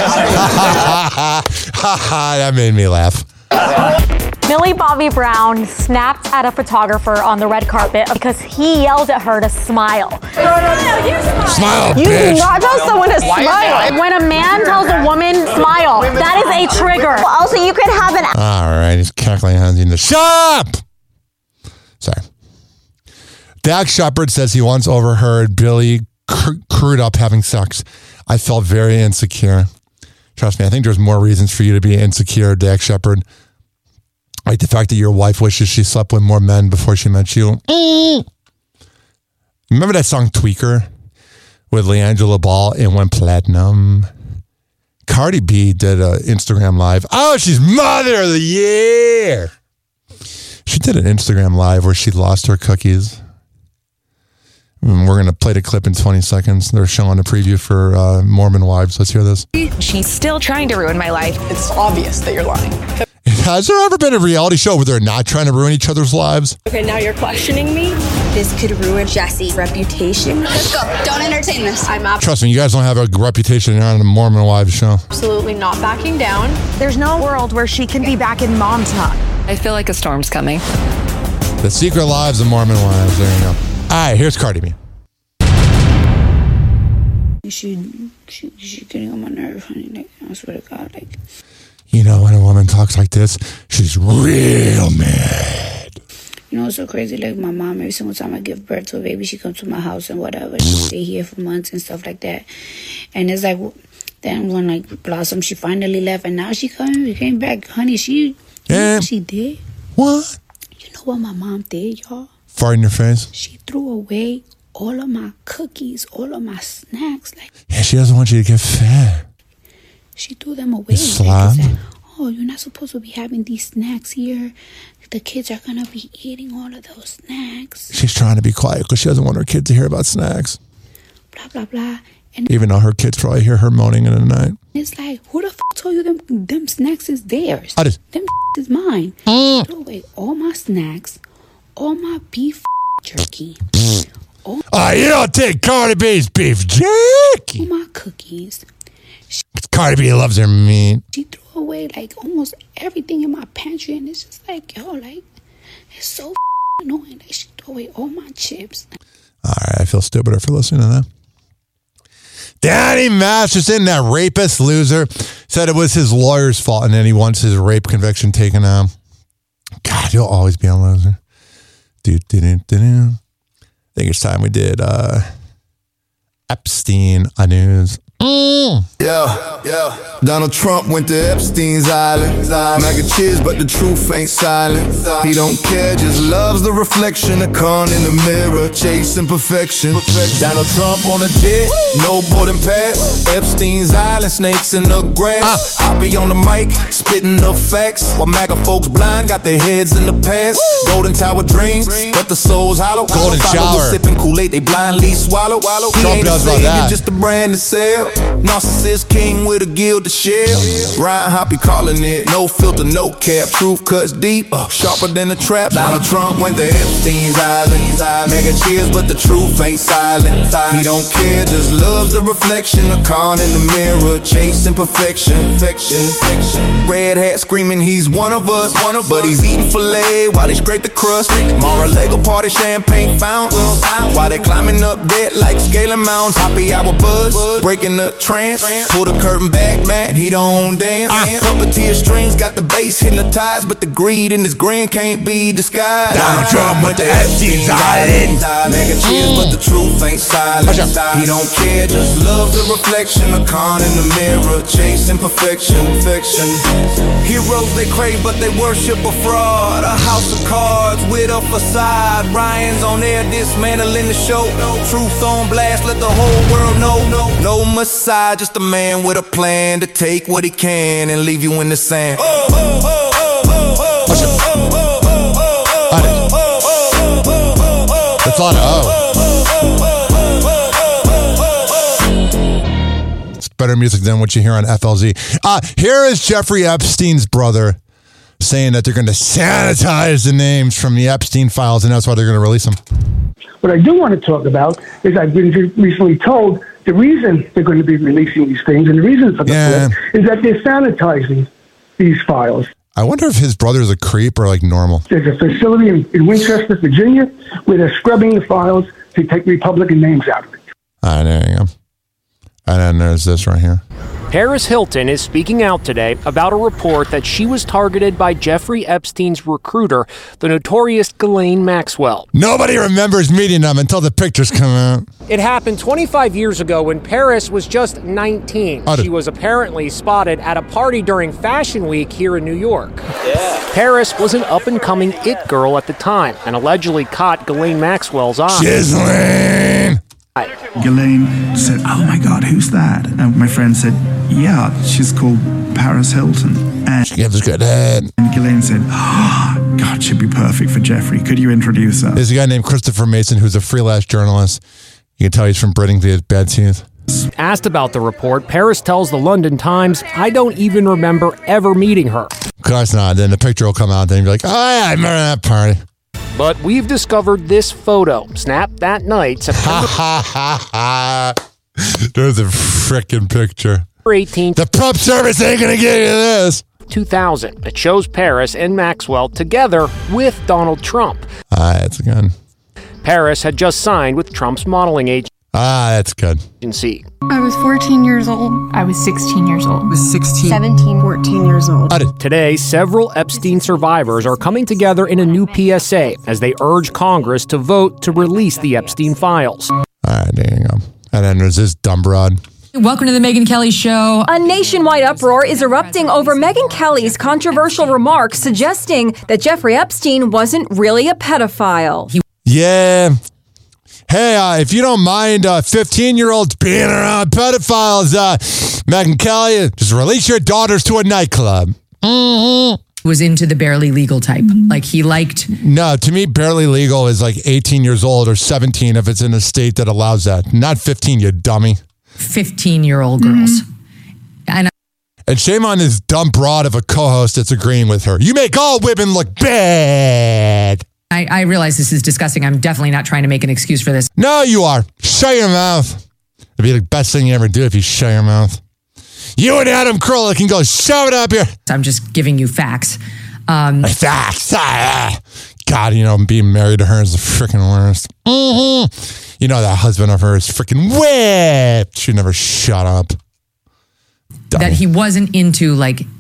That made me laugh. Millie Bobby Brown snapped at a photographer on the red carpet because he yelled at her to smile. Smile, You bitch. do not tell someone to smile. When a man tells a woman smile, that is a trigger. Also, you could have an... All right, he's cackling in the shop. Sorry. Dax Shepard says he once overheard Billy crude up having sex. I felt very insecure. Trust me, I think there's more reasons for you to be insecure, Dax Shepard. Like the fact that your wife wishes she slept with more men before she met you. Remember that song Tweaker with LeAngela Ball? It went platinum. Cardi B did an Instagram Live. Oh, she's Mother of the Year. She did an Instagram Live where she lost her cookies. We're going to play the clip in 20 seconds. They're showing a preview for Mormon Wives. Let's hear this. She's still trying to ruin my life. It's obvious that you're lying. Has there ever been a reality show where they're not trying to ruin each other's lives? Okay, now you're questioning me? This could ruin Jesse's reputation. Let's go. Don't entertain this. I'm Trust me, you guys don't have a reputation. You're on the Mormon Wives show. absolutely not backing down. There's no world where she can be back in mom's hut. I feel like a storm's coming. The Secret Lives of Mormon Wives. There you go. All right, here's Cardi B. She's getting on my nerve, honey. Like, I swear to God, like... You know, when a woman talks like this, she's real mad. You know, it's so crazy. Like, my mom, every single time I give birth to a baby, she comes to my house and whatever. She stay here for months and stuff like that. And it's like, then when, like, Blossom, she finally left. And now she came back. Honey, you know what she did? What? You know what my mom did, y'all? Fart in your face? She threw away all of my cookies, all of my snacks. Like, Yeah, she doesn't want you to get fat. she threw them away. You slob? Like, oh, you're not supposed to be having these snacks here. The kids are going to be eating all of those snacks. She's trying to be quiet because she doesn't want her kids to hear about snacks. Blah, blah, blah. And Even though her kids probably hear her moaning in the night. it's like, who the f*** told you them snacks is theirs? I just- Them is mine. She threw away all my snacks, all my beef jerky, all You don't take Cardi B's beef jerky. my cookies. Cardi B loves her meat. She threw away like almost everything in my pantry, and it's just like, yo, like, it's so annoying. Like, she threw away all my chips. All right, I feel stupider for listening to that. Danny Masterson, that rapist loser, said it was his lawyer's fault and then he wants his rape conviction taken out. God, God, he'll always be a loser. I think it's time we did Epstein news. Yeah. Donald Trump went to Epstein's Island. Mac and cheese, but the truth ain't silent. He don't care, just loves the reflection of Khan in the mirror, chasing perfection. Donald Trump on a jet, no boarding pass. Epstein's Island, snakes in the grass. Hoppy on the mic, spitting up facts. While MAGA folks blind, got their heads in the past. Golden Tower dreams, but the soul's hollow. Golden shower. Sipping Kool-Aid, they blindly swallow. He Trump ain't does a about savior, that. just a brand to sell. Narcissist king with a gill to share. Ryan Hoppy calling it no filter, no cap. Truth cuts deep, sharper than the trap. Donald Trump went to Epstein's Island. Mega cheers, but the truth ain't silent. He don't care, just loves the reflection of Khan in the mirror, chasing perfection. Red hat screaming he's one of us, but he's eating filet while they scrape the crust. Mar-a-Lago party champagne fountains while they climbing up debt like scaling mountains. Happy hour buzz, breaking the trance. Pull the curtain back, man, he don't dance. Puppeteer strings got the bass hypnotized, but the greed in his grin can't be disguised. Donald Trump went to Epstein's Island. Mega cheers, but the truth ain't silent. He don't care, just loves the reflection of Khan in the mirror, chasing perfection. Heroes they crave, but they worship a fraud. A house of cards with a facade. Ryan's on air, dismantling the show. Truth on blast, let the whole world know. No Messiah, just a man with a plan to take what he can and leave you in the sand. That's a lot of It's better music than what you hear on FLZ. Here is Jeffrey Epstein's brother saying that they're going to sanitize the names from the Epstein files, and that's why they're going to release them. What I do want to talk about is I've been recently told the reason they're going to be releasing these things and the reason for the flip is that they're sanitizing these files. I wonder if his brother's a creep or like normal. There's a facility in Winchester, Virginia, where they're scrubbing the files to take Republican names out of it. There you go. And then there's this right here. Paris Hilton is speaking out today about a report that she was targeted by Jeffrey Epstein's recruiter, the notorious Ghislaine Maxwell. Nobody remembers meeting them until the pictures come out. It happened 25 years ago when Paris was just 19. She was apparently spotted at a party during Fashion Week here in New York. Paris was an up-and-coming it girl at the time and allegedly caught Ghislaine Maxwell's eye. Ghislaine! Ghislaine said, "Oh my God, who's that?" And my friend said, "Yeah, she's called Paris Hilton." And she gives a good head. And Ghislaine said, "Oh, God, she'd be perfect for Jeffrey. Could you introduce her?" There's a guy named Christopher Mason who's a freelance journalist. You can tell he's from Brittany. He has bad teeth. Asked about the report, Paris tells the London Times, "I don't even remember ever meeting her." Of course not. Then the picture will come out, then you'll be like, "Oh yeah, I remember that party." But we've discovered this photo, snapped that night, September. There's a frickin' picture. 18th. The prep service ain't gonna give you this. 2000. It shows Paris and Maxwell together with Donald Trump. That's good. Paris had just signed with Trump's modeling agency. That's good. I was 14 years old. I was 16 years old. I was 16. 17. 14 years old. Today, several Epstein survivors are coming together in a new PSA as they urge Congress to vote to release the Epstein files. All right, there you go. And then there's this dumb broad. Welcome to the Megyn Kelly Show. A nationwide uproar is erupting over Megyn Kelly's controversial remarks suggesting that Jeffrey Epstein wasn't really a pedophile. Yeah. Hey, if you don't mind 15-year-olds being around pedophiles, Megyn Kelly, just release your daughters to a nightclub. Was into the barely legal type. Like he liked... No, to me, barely legal is like 18 years old or 17 if it's in a state that allows that. Not 15, you dummy. 15-year-old girls. And shame on this dumb broad of a co-host that's agreeing with her. You make all women look bad. I realize this is disgusting. I'm definitely not trying to make an excuse for this. No, you are. Shut your mouth. It'd be the best thing you ever do if you shut your mouth. You and Adam Carolla can go shove it up here. I'm just giving you facts. Facts. God, being married to her is the freaking worst. You know that husband of hers freaking whipped. She never shut up. Dummy. That he wasn't into like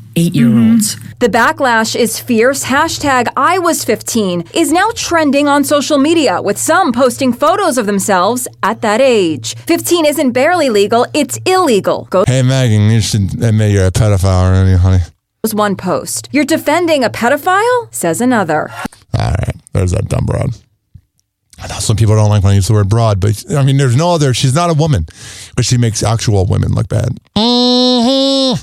8-year-olds. The backlash is fierce. Hashtag #IWas15 is now trending on social media, with some posting photos of themselves at that age. 15 isn't barely legal, it's illegal. Hey, Megan, you should admit you're a pedophile already, honey. Was one post. You're defending a pedophile? Says another. All right, there's that dumb broad. I know some people don't like when I use the word broad, but I mean, there's no other. She's not a woman, but she makes actual women look bad. Mm-hmm.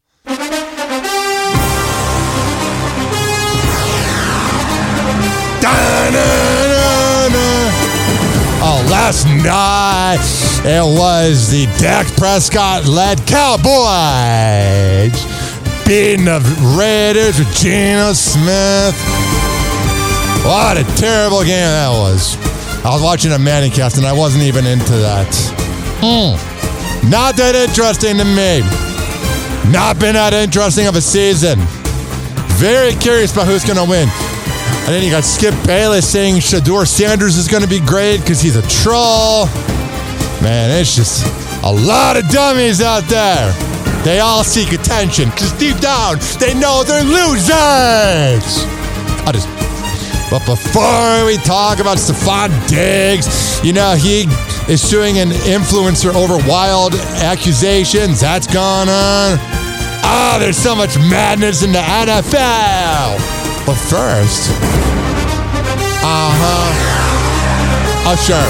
Oh, last night it was the Dak Prescott-led Cowboys beating the Raiders with Geno Smith. What a terrible game that was. I was watching a Manningcast and I wasn't even into that. Not that interesting to me. Not been that interesting of a season. Very curious about who's going to win. And then you got Skip Bayless saying Shedeur Sanders is going to be great because he's a troll. Man, it's just a lot of dummies out there. They all seek attention because deep down, they know they're losers. But before we talk about Stephon Diggs, you know, he is suing an influencer over wild accusations. That's gone on. Oh, there's so much madness in the NFL. But first, Usher.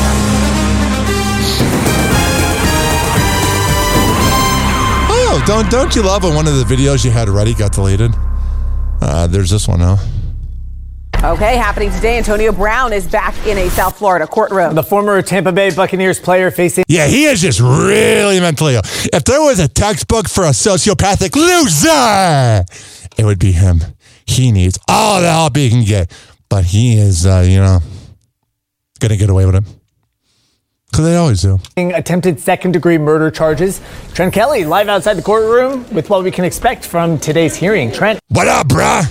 Oh, don't you love when one of the videos you had ready got deleted? There's this one now. Okay, happening today, Antonio Brown is back in a South Florida courtroom. The former Tampa Bay Buccaneers player facing... Yeah, he is just really mentally ill. If there was a textbook for a sociopathic loser, it would be him. He needs all the help he can get. But he is, going to get away with it. Because they always do. Attempted second-degree murder charges. Trent Kelly, live outside the courtroom with what we can expect from today's hearing. Trent. What up, bruh?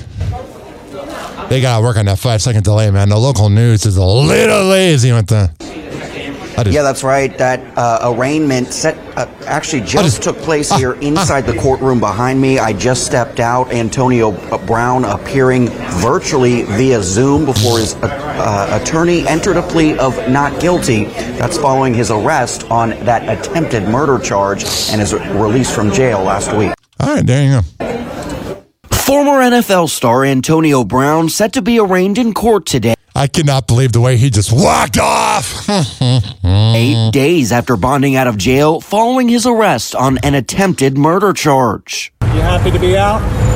They got to work on that 5-second delay, man. The local news is a little lazy with that. Yeah, that's right. That arraignment actually just took place here inside the courtroom behind me. I just stepped out. Antonio Brown appearing virtually via Zoom before his attorney entered a plea of not guilty. That's following his arrest on that attempted murder charge and his release from jail last week. All right, there you go. Former NFL star Antonio Brown set to be arraigned in court today. I cannot believe the way he just walked off. 8 days after bonding out of jail following his arrest on an attempted murder charge. You happy to be out?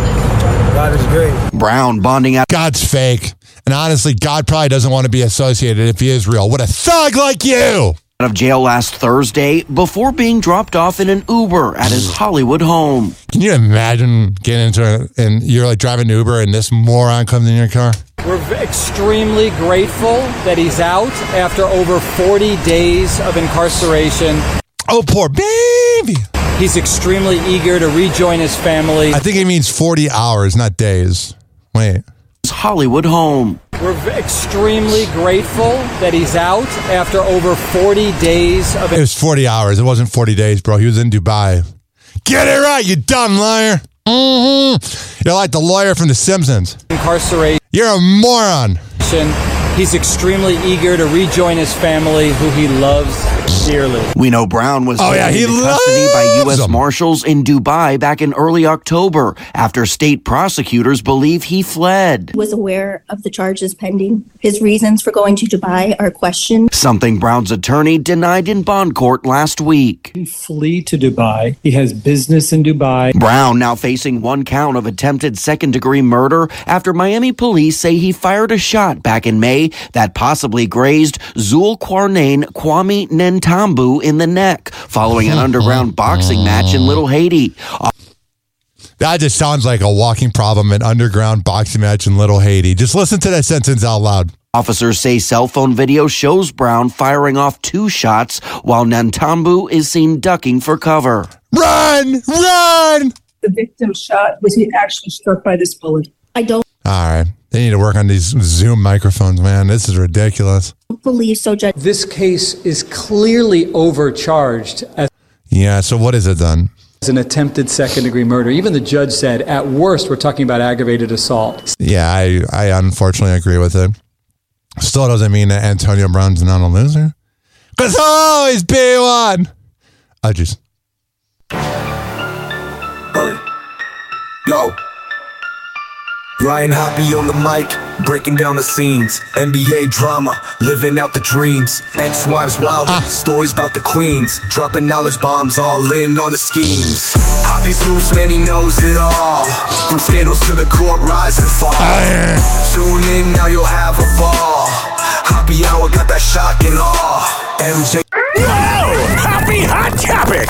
God is great. Brown bonding out. God's fake. And honestly, God probably doesn't want to be associated if he is real. What a thug like you! Out of jail last Thursday before being dropped off in an Uber at his Hollywood home. Can you imagine getting into it and you're like driving an Uber and this moron comes in your car? We're extremely grateful that he's out after over 40 days of incarceration. Oh, poor baby. He's extremely eager to rejoin his family. I think he means 40 hours, not days. Wait. His Hollywood home. We're extremely grateful that he's out after over 40 days of... It was 40 hours. It wasn't 40 days, bro. He was in Dubai. Get it right, you dumb liar. Mm-hmm. You're like the lawyer from The Simpsons. Incarceration. You're a moron. He's extremely eager to rejoin his family, who he loves dearly. We know Brown was taken into custody by U.S. Marshals in Dubai back in early October after state prosecutors believe he fled. Was aware of the charges pending. His reasons for going to Dubai are questioned. Something Brown's attorney denied in bond court last week. He flee to Dubai. He has business in Dubai. Brown now facing one count of attempted second-degree murder after Miami police say he fired a shot back in May that possibly grazed Zulkarnain Kwame Nentambu in the neck following an underground boxing match in Little Haiti. That just sounds like a walking problem, an underground boxing match in Little Haiti. Just listen to that sentence out loud. Officers say cell phone video shows Brown firing off 2 shots while Nentambu is seen ducking for cover. Run! Run! The victim's shot, was he actually struck by this bullet? I don't All right. They need to work on these Zoom microphones, man. This is ridiculous. believe so, Judge. This case is clearly overcharged. Yeah, so what is it then? It's an attempted second-degree murder. Even the judge said, at worst, we're talking about aggravated assault. Yeah, I unfortunately agree with it. Still doesn't mean that Antonio Brown's not a loser. Because he'll always be one. Oh, jeez. Yo. Ryan Hoppy on the mic, breaking down the scenes. NBA drama, living out the dreams. Ex-wives wild, stories about the queens. Dropping knowledge bombs, all in on the schemes. Hoppy's loose, man, he knows it all. From scandals to the court, rise and fall. Tune in, now you'll have a ball. Hoppy Hour got that shock and awe. MJ. Whoa! Hoppy Hot Topic!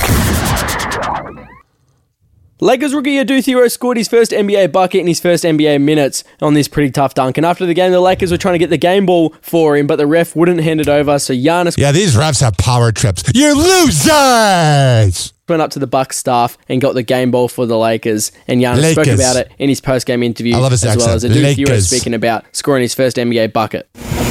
Lakers rookie Adou Thiero scored his first NBA bucket in his first NBA minutes on this pretty tough dunk. And after the game, the Lakers were trying to get the game ball for him, but the ref wouldn't hand it over. So Giannis... Yeah, these refs have power trips. You losers! Went up to the Bucks staff and got the game ball for the Lakers. And Giannis spoke about it in his post-game interview. I love his as accent. well as Adou Thiero speaking about scoring his first NBA bucket.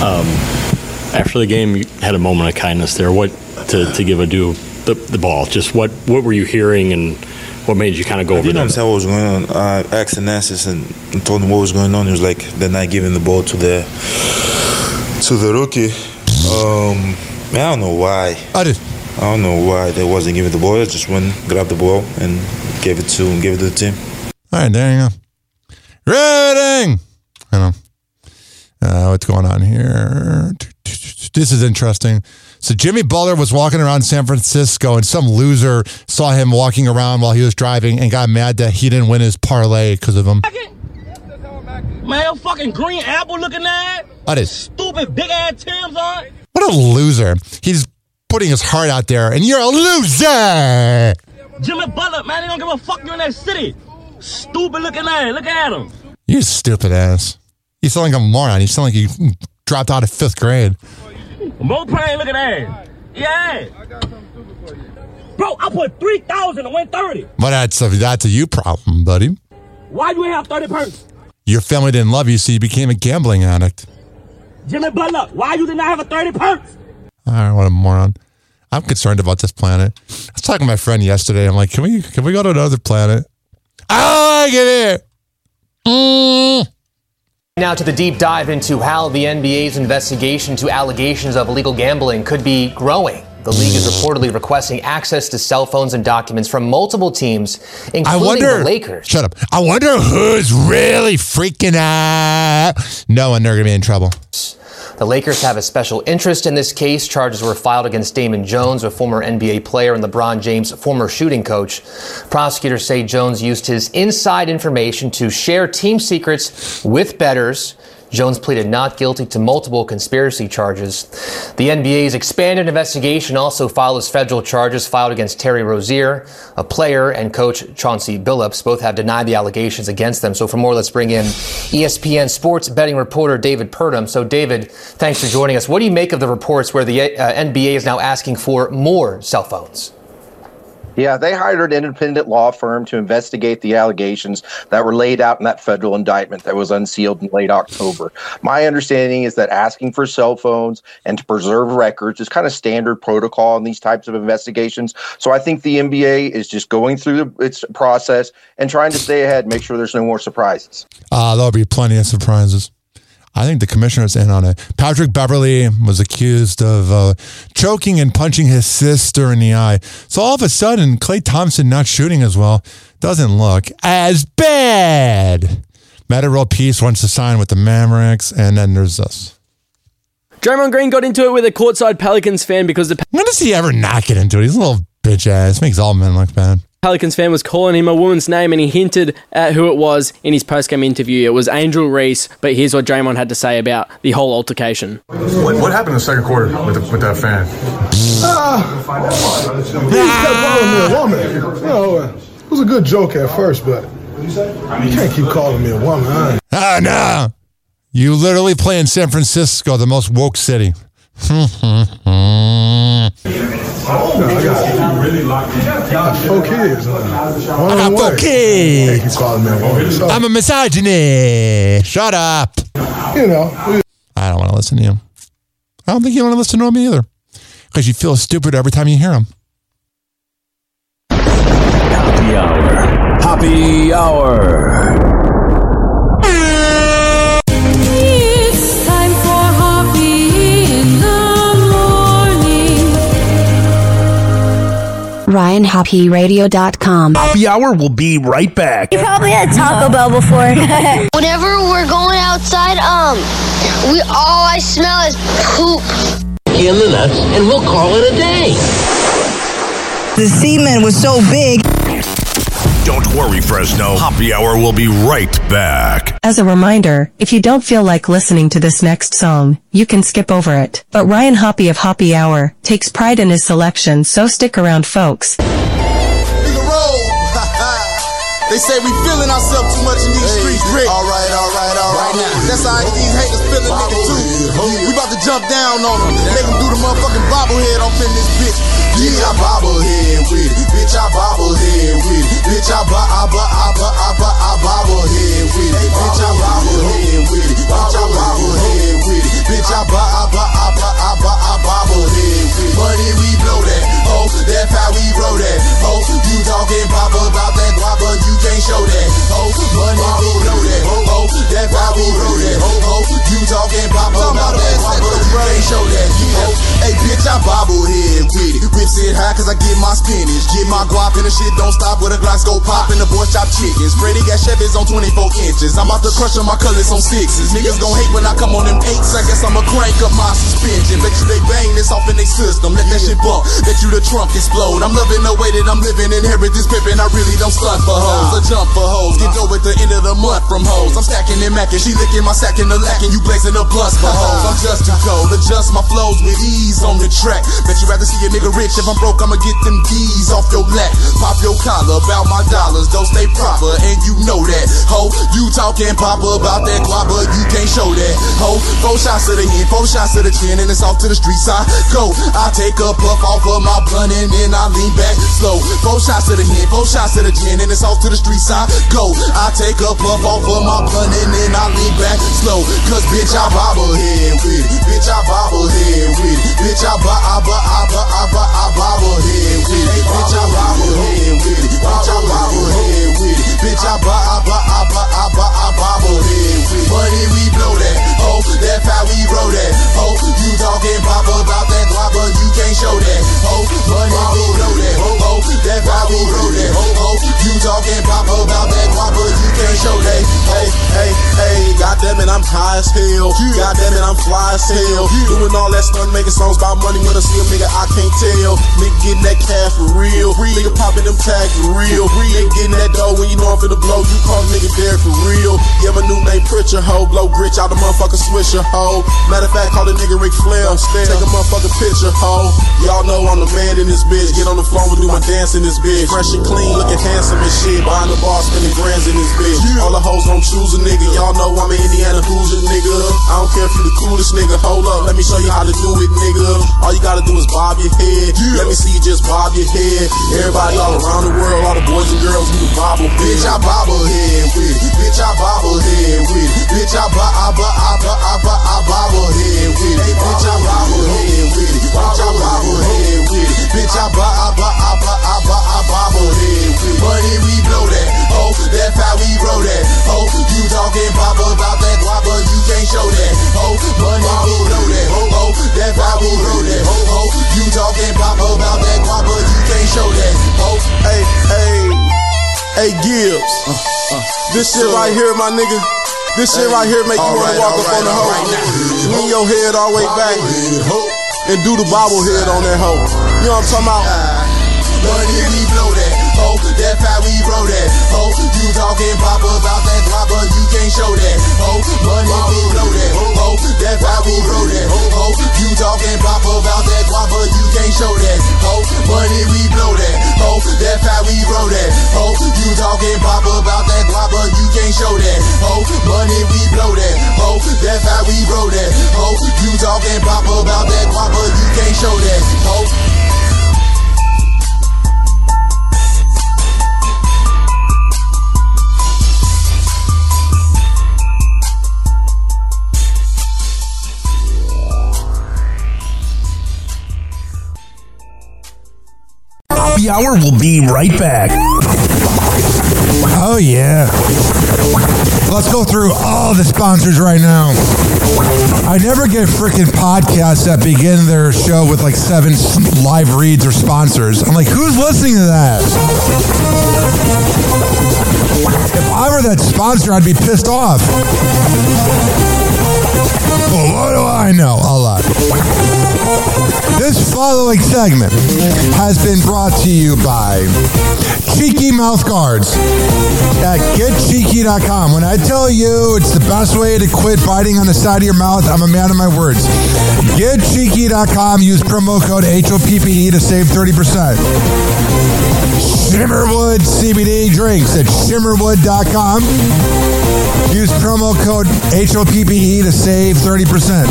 After the game, you had a moment of kindness there. What to give Adou the ball? Just what were you hearing and... What made you kind of go over there? I didn't understand what was going on. I asked Anastas and told him what was going on. He was like, they're not giving the ball to the rookie. I don't know why. I don't know why they wasn't giving the ball. I just went, grabbed the ball, and gave it to the team. All right, there you go. Reading! I don't know. What's going on here? This is interesting. So Jimmy Butler was walking around San Francisco and some loser saw him walking around while he was driving and got mad that he didn't win his parlay because of him. Man, fucking green apple looking at. What is? Stupid big ass Tim's on. What a loser. He's putting his heart out there and you're a loser. Jimmy Butler, man, they don't give a fuck you in that city. Stupid looking at. Look at him. You stupid ass. You sound like a moron. You sound like you dropped out of 5th grade. Mo playing, look at that. Yeah. Bro, I put 3,000 to win 30. But that's a you problem, buddy. Why you have 30 perks? Your family didn't love you, so you became a gambling addict. Jimmy Butler, why you did not have a 30 perks? All right, what a moron. I'm concerned about this planet. I was talking to my friend yesterday. I'm like, can we go to another planet? I like it here. Now to the deep dive into how the NBA's investigation to allegations of illegal gambling could be growing. The league is reportedly requesting access to cell phones and documents from multiple teams, including the Lakers. Shut up. I wonder who's really freaking out, knowing they're going to be in trouble. The Lakers have a special interest in this case. Charges were filed against Damon Jones, a former NBA player and LeBron James' former shooting coach. Prosecutors say Jones used his inside information to share team secrets with bettors. Jones pleaded not guilty to multiple conspiracy charges. The NBA's expanded investigation also follows federal charges filed against Terry Rozier, a player, and coach Chauncey Billups. Both have denied the allegations against them. So for more, let's bring in ESPN sports betting reporter David Purdom. So David, thanks for joining us. What do you make of the reports where the NBA is now asking for more cell phones? Yeah, they hired an independent law firm to investigate the allegations that were laid out in that federal indictment that was unsealed in late October. My understanding is that asking for cell phones and to preserve records is kind of standard protocol in these types of investigations. So I think the NBA is just going through its process and trying to stay ahead, make sure there's no more surprises. There'll be plenty of surprises. I think the commissioner's in on it. Patrick Beverley was accused of choking and punching his sister in the eye. So all of a sudden, Klay Thompson not shooting as well doesn't look as bad. Metta World Peace wants to sign with the Mavericks, and then there's us. Draymond Green got into it with a courtside Pelicans fan because the... When does he ever not get into it? He's a little bitch ass. Makes all men look bad. Pelicans fan was calling him a woman's name and he hinted at who it was in his post-game interview. It was Angel Reese, but here's what Draymond had to say about the whole altercation. What happened in the second quarter with that fan? He kept calling me a woman. You know, it was a good joke at first, but you can't keep calling me a woman. No. You literally play in San Francisco, the most woke city. I got 4 kids. I got 4 kids. I'm a misogynist. Shut up. You know. I don't want to listen to you. I don't think you want to listen to him either. Because you feel stupid every time you hear him. Happy Hour. Happy Hour. It's time for Happy in the morning. RyanHappyRadio.com. Happy Hour will be right back. You probably had Taco Bell before. Whenever we're going outside, all I smell is poop. In the nuts, and we'll call it a day. The semen was so big. Don't worry, Fresno. Happy Hour will be right back. As a reminder, if you don't feel like listening to this next song, you can skip over it. But Ryan Hoppy of Happy Hour takes pride in his selection, so stick around, folks. They say we feeling ourselves too much in these streets, Rick. All right. That's how these haters feeling, nigga, too. We about to jump down on them. Make them do the motherfucking bobblehead off in this bitch. Yeah, I bobblehead with it. Bitch, I bobblehead with it. Bitch, I bobblehead with it. Bitch, I bobblehead with it. Bitch, I bobblehead with it. Bitch, I bobblehead with it. Money, we blow that. Oh, that's how we roll that. Oh, you talking pop about that guapa, you can't show that. Oh, money, we blow that. Oh, that's how we roll that. Oh, you talking pop about that guapa, you can't show that. Oh, hey, bitch, I bobblehead with it. Whips it high cause I get my spinach. Get my guap and the shit don't stop with a glass go pop and the boys chop chickens. Freddy got Chevys on 24 inches. I'm about to crush on my colors on 6s. Niggas gon' hate when I come on them 8s. I guess I'ma crank up my suspension. Bet you they bang this off in they system. Let that shit bump. Bet you the trunk explode. I'm loving the way that I'm living. Inherit this pimpin'. I really don't stunt for hoes. I jump for hoes. Get dough at the end of the month from hoes. I'm stacking and macking. She licking my sack in the lacking. You blazing a bus for hoes. I'm just too cold. Adjust my flows with ease on the track. Bet you rather see a nigga rich. If I'm broke, I'ma get them D's off your lap. Pop your collar about my dollars. Don't stay proper, and you know that. Ho, you talking papa about that guapa, you can't show that. Ho, 4 shots to the head, 4 shots to the chin, and it's off to the streets. I go. I take a puff off of my blunt, and then I lean back slow. 4 shots to the head, 4 shots to the chin, and it's off to the streets. I go. I take a puff off of my blunt, and then I lean back slow. Cause bitch, I bobblehead with it. Bitch, I bobblehead with it. Bitch, I bobblehead with it. Bitch, I bobblehead with it. Bitch, I bobblehead with it. Bitch, I bobblehead with it. Money, we blow that. Oh, that's how we roll that. Oh, you talking pop about that guapa, you can't show that. Oh, money, we blow that. Oh, that's how we roll that. Oh, you talking pop about that guapa, you can't show that. Hey, goddamn it, I'm high as hell. Goddamn it, I'm fly as hell. Doing all that stuff, making songs about money when I see a nigga, I can't tell. Nigga getting that cash for real. Nigga popping them tags for real. Nigga getting that dough when you know I'm finna blow. You call nigga there for real. Yeah, my new name Pritchard, ho. Blow gritch out the motherfucker swisher, ho. Matter of fact, call the nigga Ric Flair. Take a motherfucking picture, ho. Y'all know I'm the man in this bitch. Get on the phone and do my dance in this bitch. Fresh and clean, looking handsome and shit. Behind the bar, spending grands in this bitch. All the hoes gon' choose a nigga. Y'all know I'm an Indiana Hoosier, nigga. I don't care if you the coolest nigga. Hold up, let me show you how to do it, nigga. All you gotta do is bob your head. Let me see you just bob your head. Everybody all around the world, all the boys and girls who bobble. Bitch, I bobblehead with it. Bitch, I bobblehead with it. Bitch, I bobblehead with it. Bitch, I bobblehead with it. Bitch, I bobblehead with it. Bitch, I bobblehead with it. Money, we blow that. Oh, that's how we roll that. Oh, you talking pop about that guapa, you can't show that. Oh, money, we blow that. Oh, that's how we roll that. Oh, you talking pop about that guapa, you can't show that. Oh, hey, Gibbs. This shit right here, my nigga. This shit right here make you wanna walk up on the hoe. Lean your head all the way back and do the bobblehead on that hoe. You know what I'm talking about? Money, we blow that. Oh, that's how we roll that. Oh, you talking pop about that guapa, you can't show that. Oh, money, we blow that. Oh, that's how we roll that. Oh, you talking pop about that guapa, you can't show that. Oh, money, we blow that. Oh, that's how we roll that. Oh, you talking pop about that guapa, you can't show that. Oh, money, we blow that. Oh, that's how we roll that. Oh, you talking pop about that guapa, you can't show that. Oh. Happy Hour will be right back. Oh, yeah. Let's go through all the sponsors right now. I never get freaking podcasts that begin their show with like 7 live reads or sponsors. I'm like, who's listening to that? If I were that sponsor, I'd be pissed off. Well, what do I know? A lot. This following segment has been brought to you by Cheeky Mouth Guards at GetCheeky.com. When I tell you it's the best way to quit biting on the side of your mouth, I'm a man of my words. GetCheeky.com. Use promo code HOPPE to save 30%. Shimmerwood CBD drinks at Shimmerwood.com. Use promo code HOPPE to save 30%.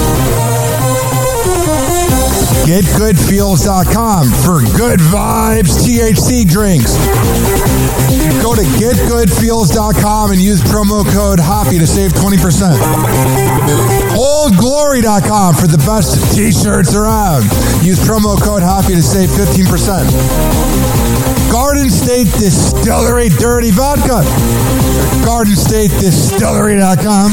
GetGoodFeels.com for good vibes THC drinks. Go to GetGoodFeels.com and use promo code HOPPY to save 20%. OldGlory.com for the best t-shirts around. Use promo code HOPPY to save 15%. Garden State Distillery Dirty Vodka. GardenStateDistillery.com.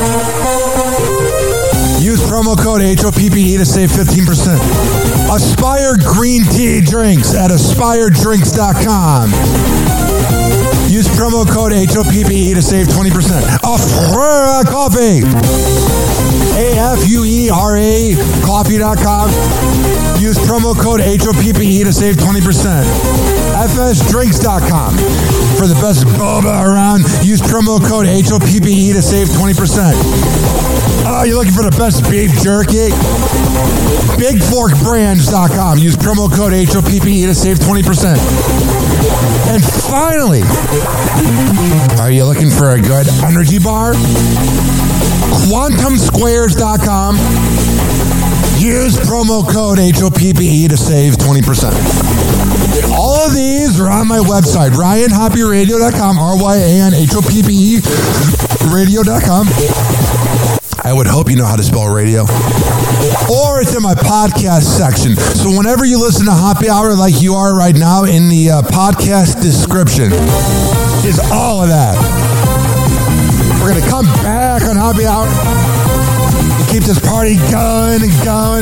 Use promo code HOPPE to save 15%. Aspire Green Tea Drinks at AspireDrinks.com. Use promo code HOPPE to save 20%. Afura Coffee. AFUERA Coffee.com. Use promo code HOPPE to save 20%. FSDrinks.com. For the best boba around, use promo code HOPPE to save 20%. Oh, you're looking for the best beef jerky? BigForkBrands.com. Use promo code HOPPE to save 20%. And finally, are you looking for a good energy bar? QuantumSquares.com. Use promo code HOPPE to save 20%. All of these are on my website, RyanHoppyRadio.com, RyanHoppe Radio.com. I would hope you know how to spell radio. Or it's in my podcast section. So whenever you listen to Happy Hour like you are right now, in the podcast description is all of that. We're going to come back on Happy Hour and keep this party going and going.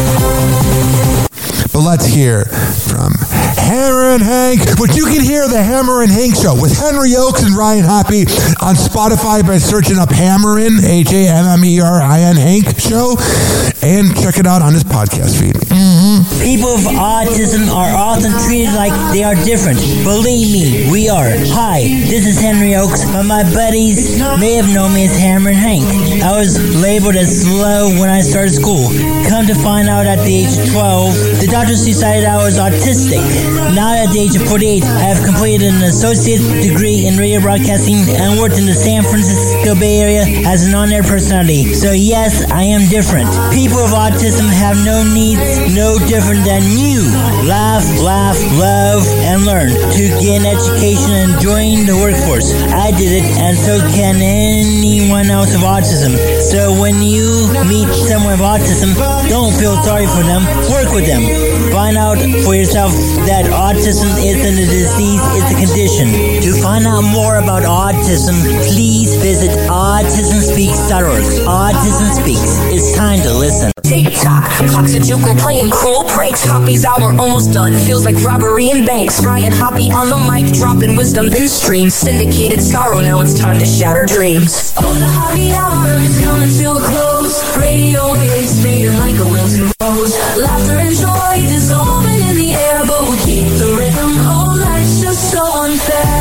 But let's hear from Hammer and Hank, which you can hear the Hammer and Hank Show with Henry Oaks and Ryan Hoppy on Spotify by searching up Hammerin, HAMMERIN Hank Show, and check it out on his podcast feed. People with autism are often treated like they are different. Believe me, we are. Hi, this is Henry Oaks, but my buddies may have known me as Hammer and Hank. I was labeled as slow when I started school. Come to find out at the age of 12, the doctors decided I was autistic. Now at the age of 48, I have completed an associate degree in radio broadcasting and worked in the San Francisco Bay Area as an on-air personality. So yes, I am different. People with autism have no needs, no different than you. Laugh, love, and learn to get an education and join the workforce. I did it, and so can anyone else with autism. So when you meet someone with autism, don't feel sorry for them. Work with them. Find out for yourself that autism isn't a disease, it's a condition. To find out more about autism, please visit autismspeaks.org. Autism Speaks. It's time to listen. TikTok, toxic joker playing cruel pranks. Hoppy's hour almost done. Feels like robbery in banks. Ryan Hoppy on the mic, dropping wisdom in streams. Syndicated sorrow, now it's time to shatter dreams. Oh, the Hoppy hour is coming to a close. Radio is fading like a wilted rose. Laughter and joy dissolving in the air, but we'll keep the rhythm. Oh, life's just so unfair.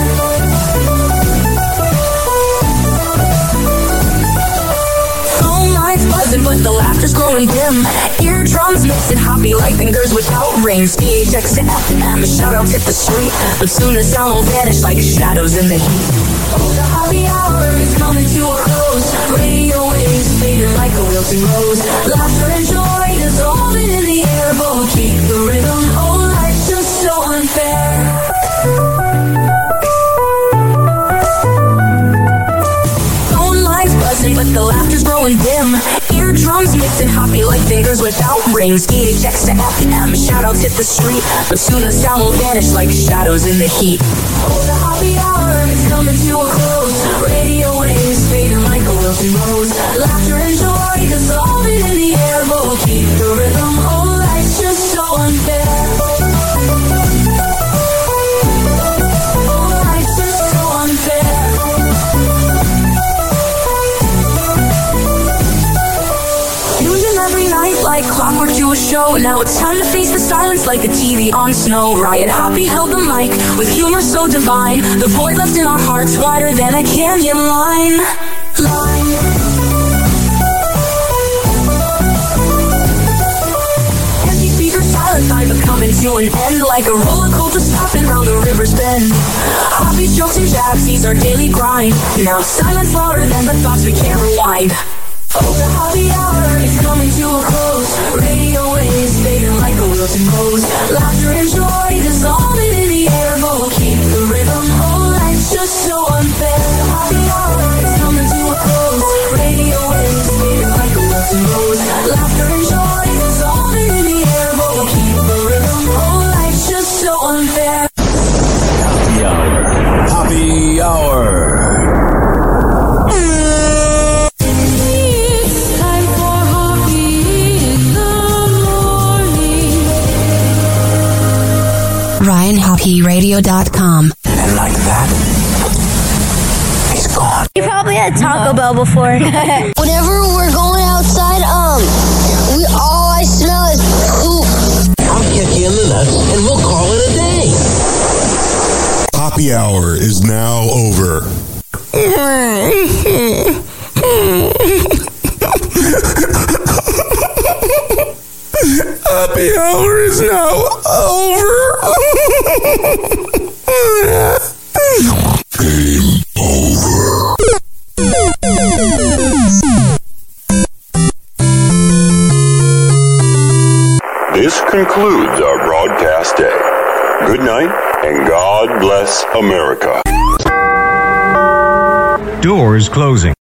Buzzing, but the laughter's growing dim. Eardrums mixing Hoppy like fingers without rings. PHX to FM, shoutouts hit the street, but soon the sound will vanish like shadows in the heat. Oh, the Hoppy hour is coming to a close. Radio waves fading like a wilting rose. Laughter and joy dissolving in the air, but we'll keep the rhythm. Oh, life's just so unfair. But the laughter's growing dim. Eardrums mixing Hoppy like fingers without rings. rings. EHX to FM, shoutouts hit the street, but soon the sound will vanish like shadows in the heat. Oh, the happy hour is coming to a close. Radio waves fading like a wilting rose. Laughter and joy dissolving in the air, but we'll keep the rhythm. Oh, life's just so unfair. Like clockwork to a show. Now it's time to face the silence like a TV on snow. Riot Hoppy held the mic with humor so divine. The void left in our hearts wider than a canyon line. Empty speakers silent, I'm coming to an end like a roller coaster stopping round the river's bend. Hoppy's jokes and jabs, these are daily grind. Now silence louder than the thoughts we can't rewind. Oh, the happy hour is coming to a close. Radio waves fading like a wilting rose. Laughter and joy dissolving in the air, but we'll keep the rhythm. Oh, life's just so unfair. The happy hour is coming to a close. Radio waves fading like a wilting rose. Laughter and joy dissolving in the air, but we'll keep the rhythm. Oh, life's just so unfair. Happy hour. Happy hour. RyanHoppyRadio.com. And like that, he's gone. You probably had Taco Bell before. Whenever we're going outside, all I smell is poop. I'll kick you in the nuts and we'll call it a day. Happy hour is now over. Happy hour is now over. Game over. This concludes our broadcast day. Good night, and God bless America. Doors closing.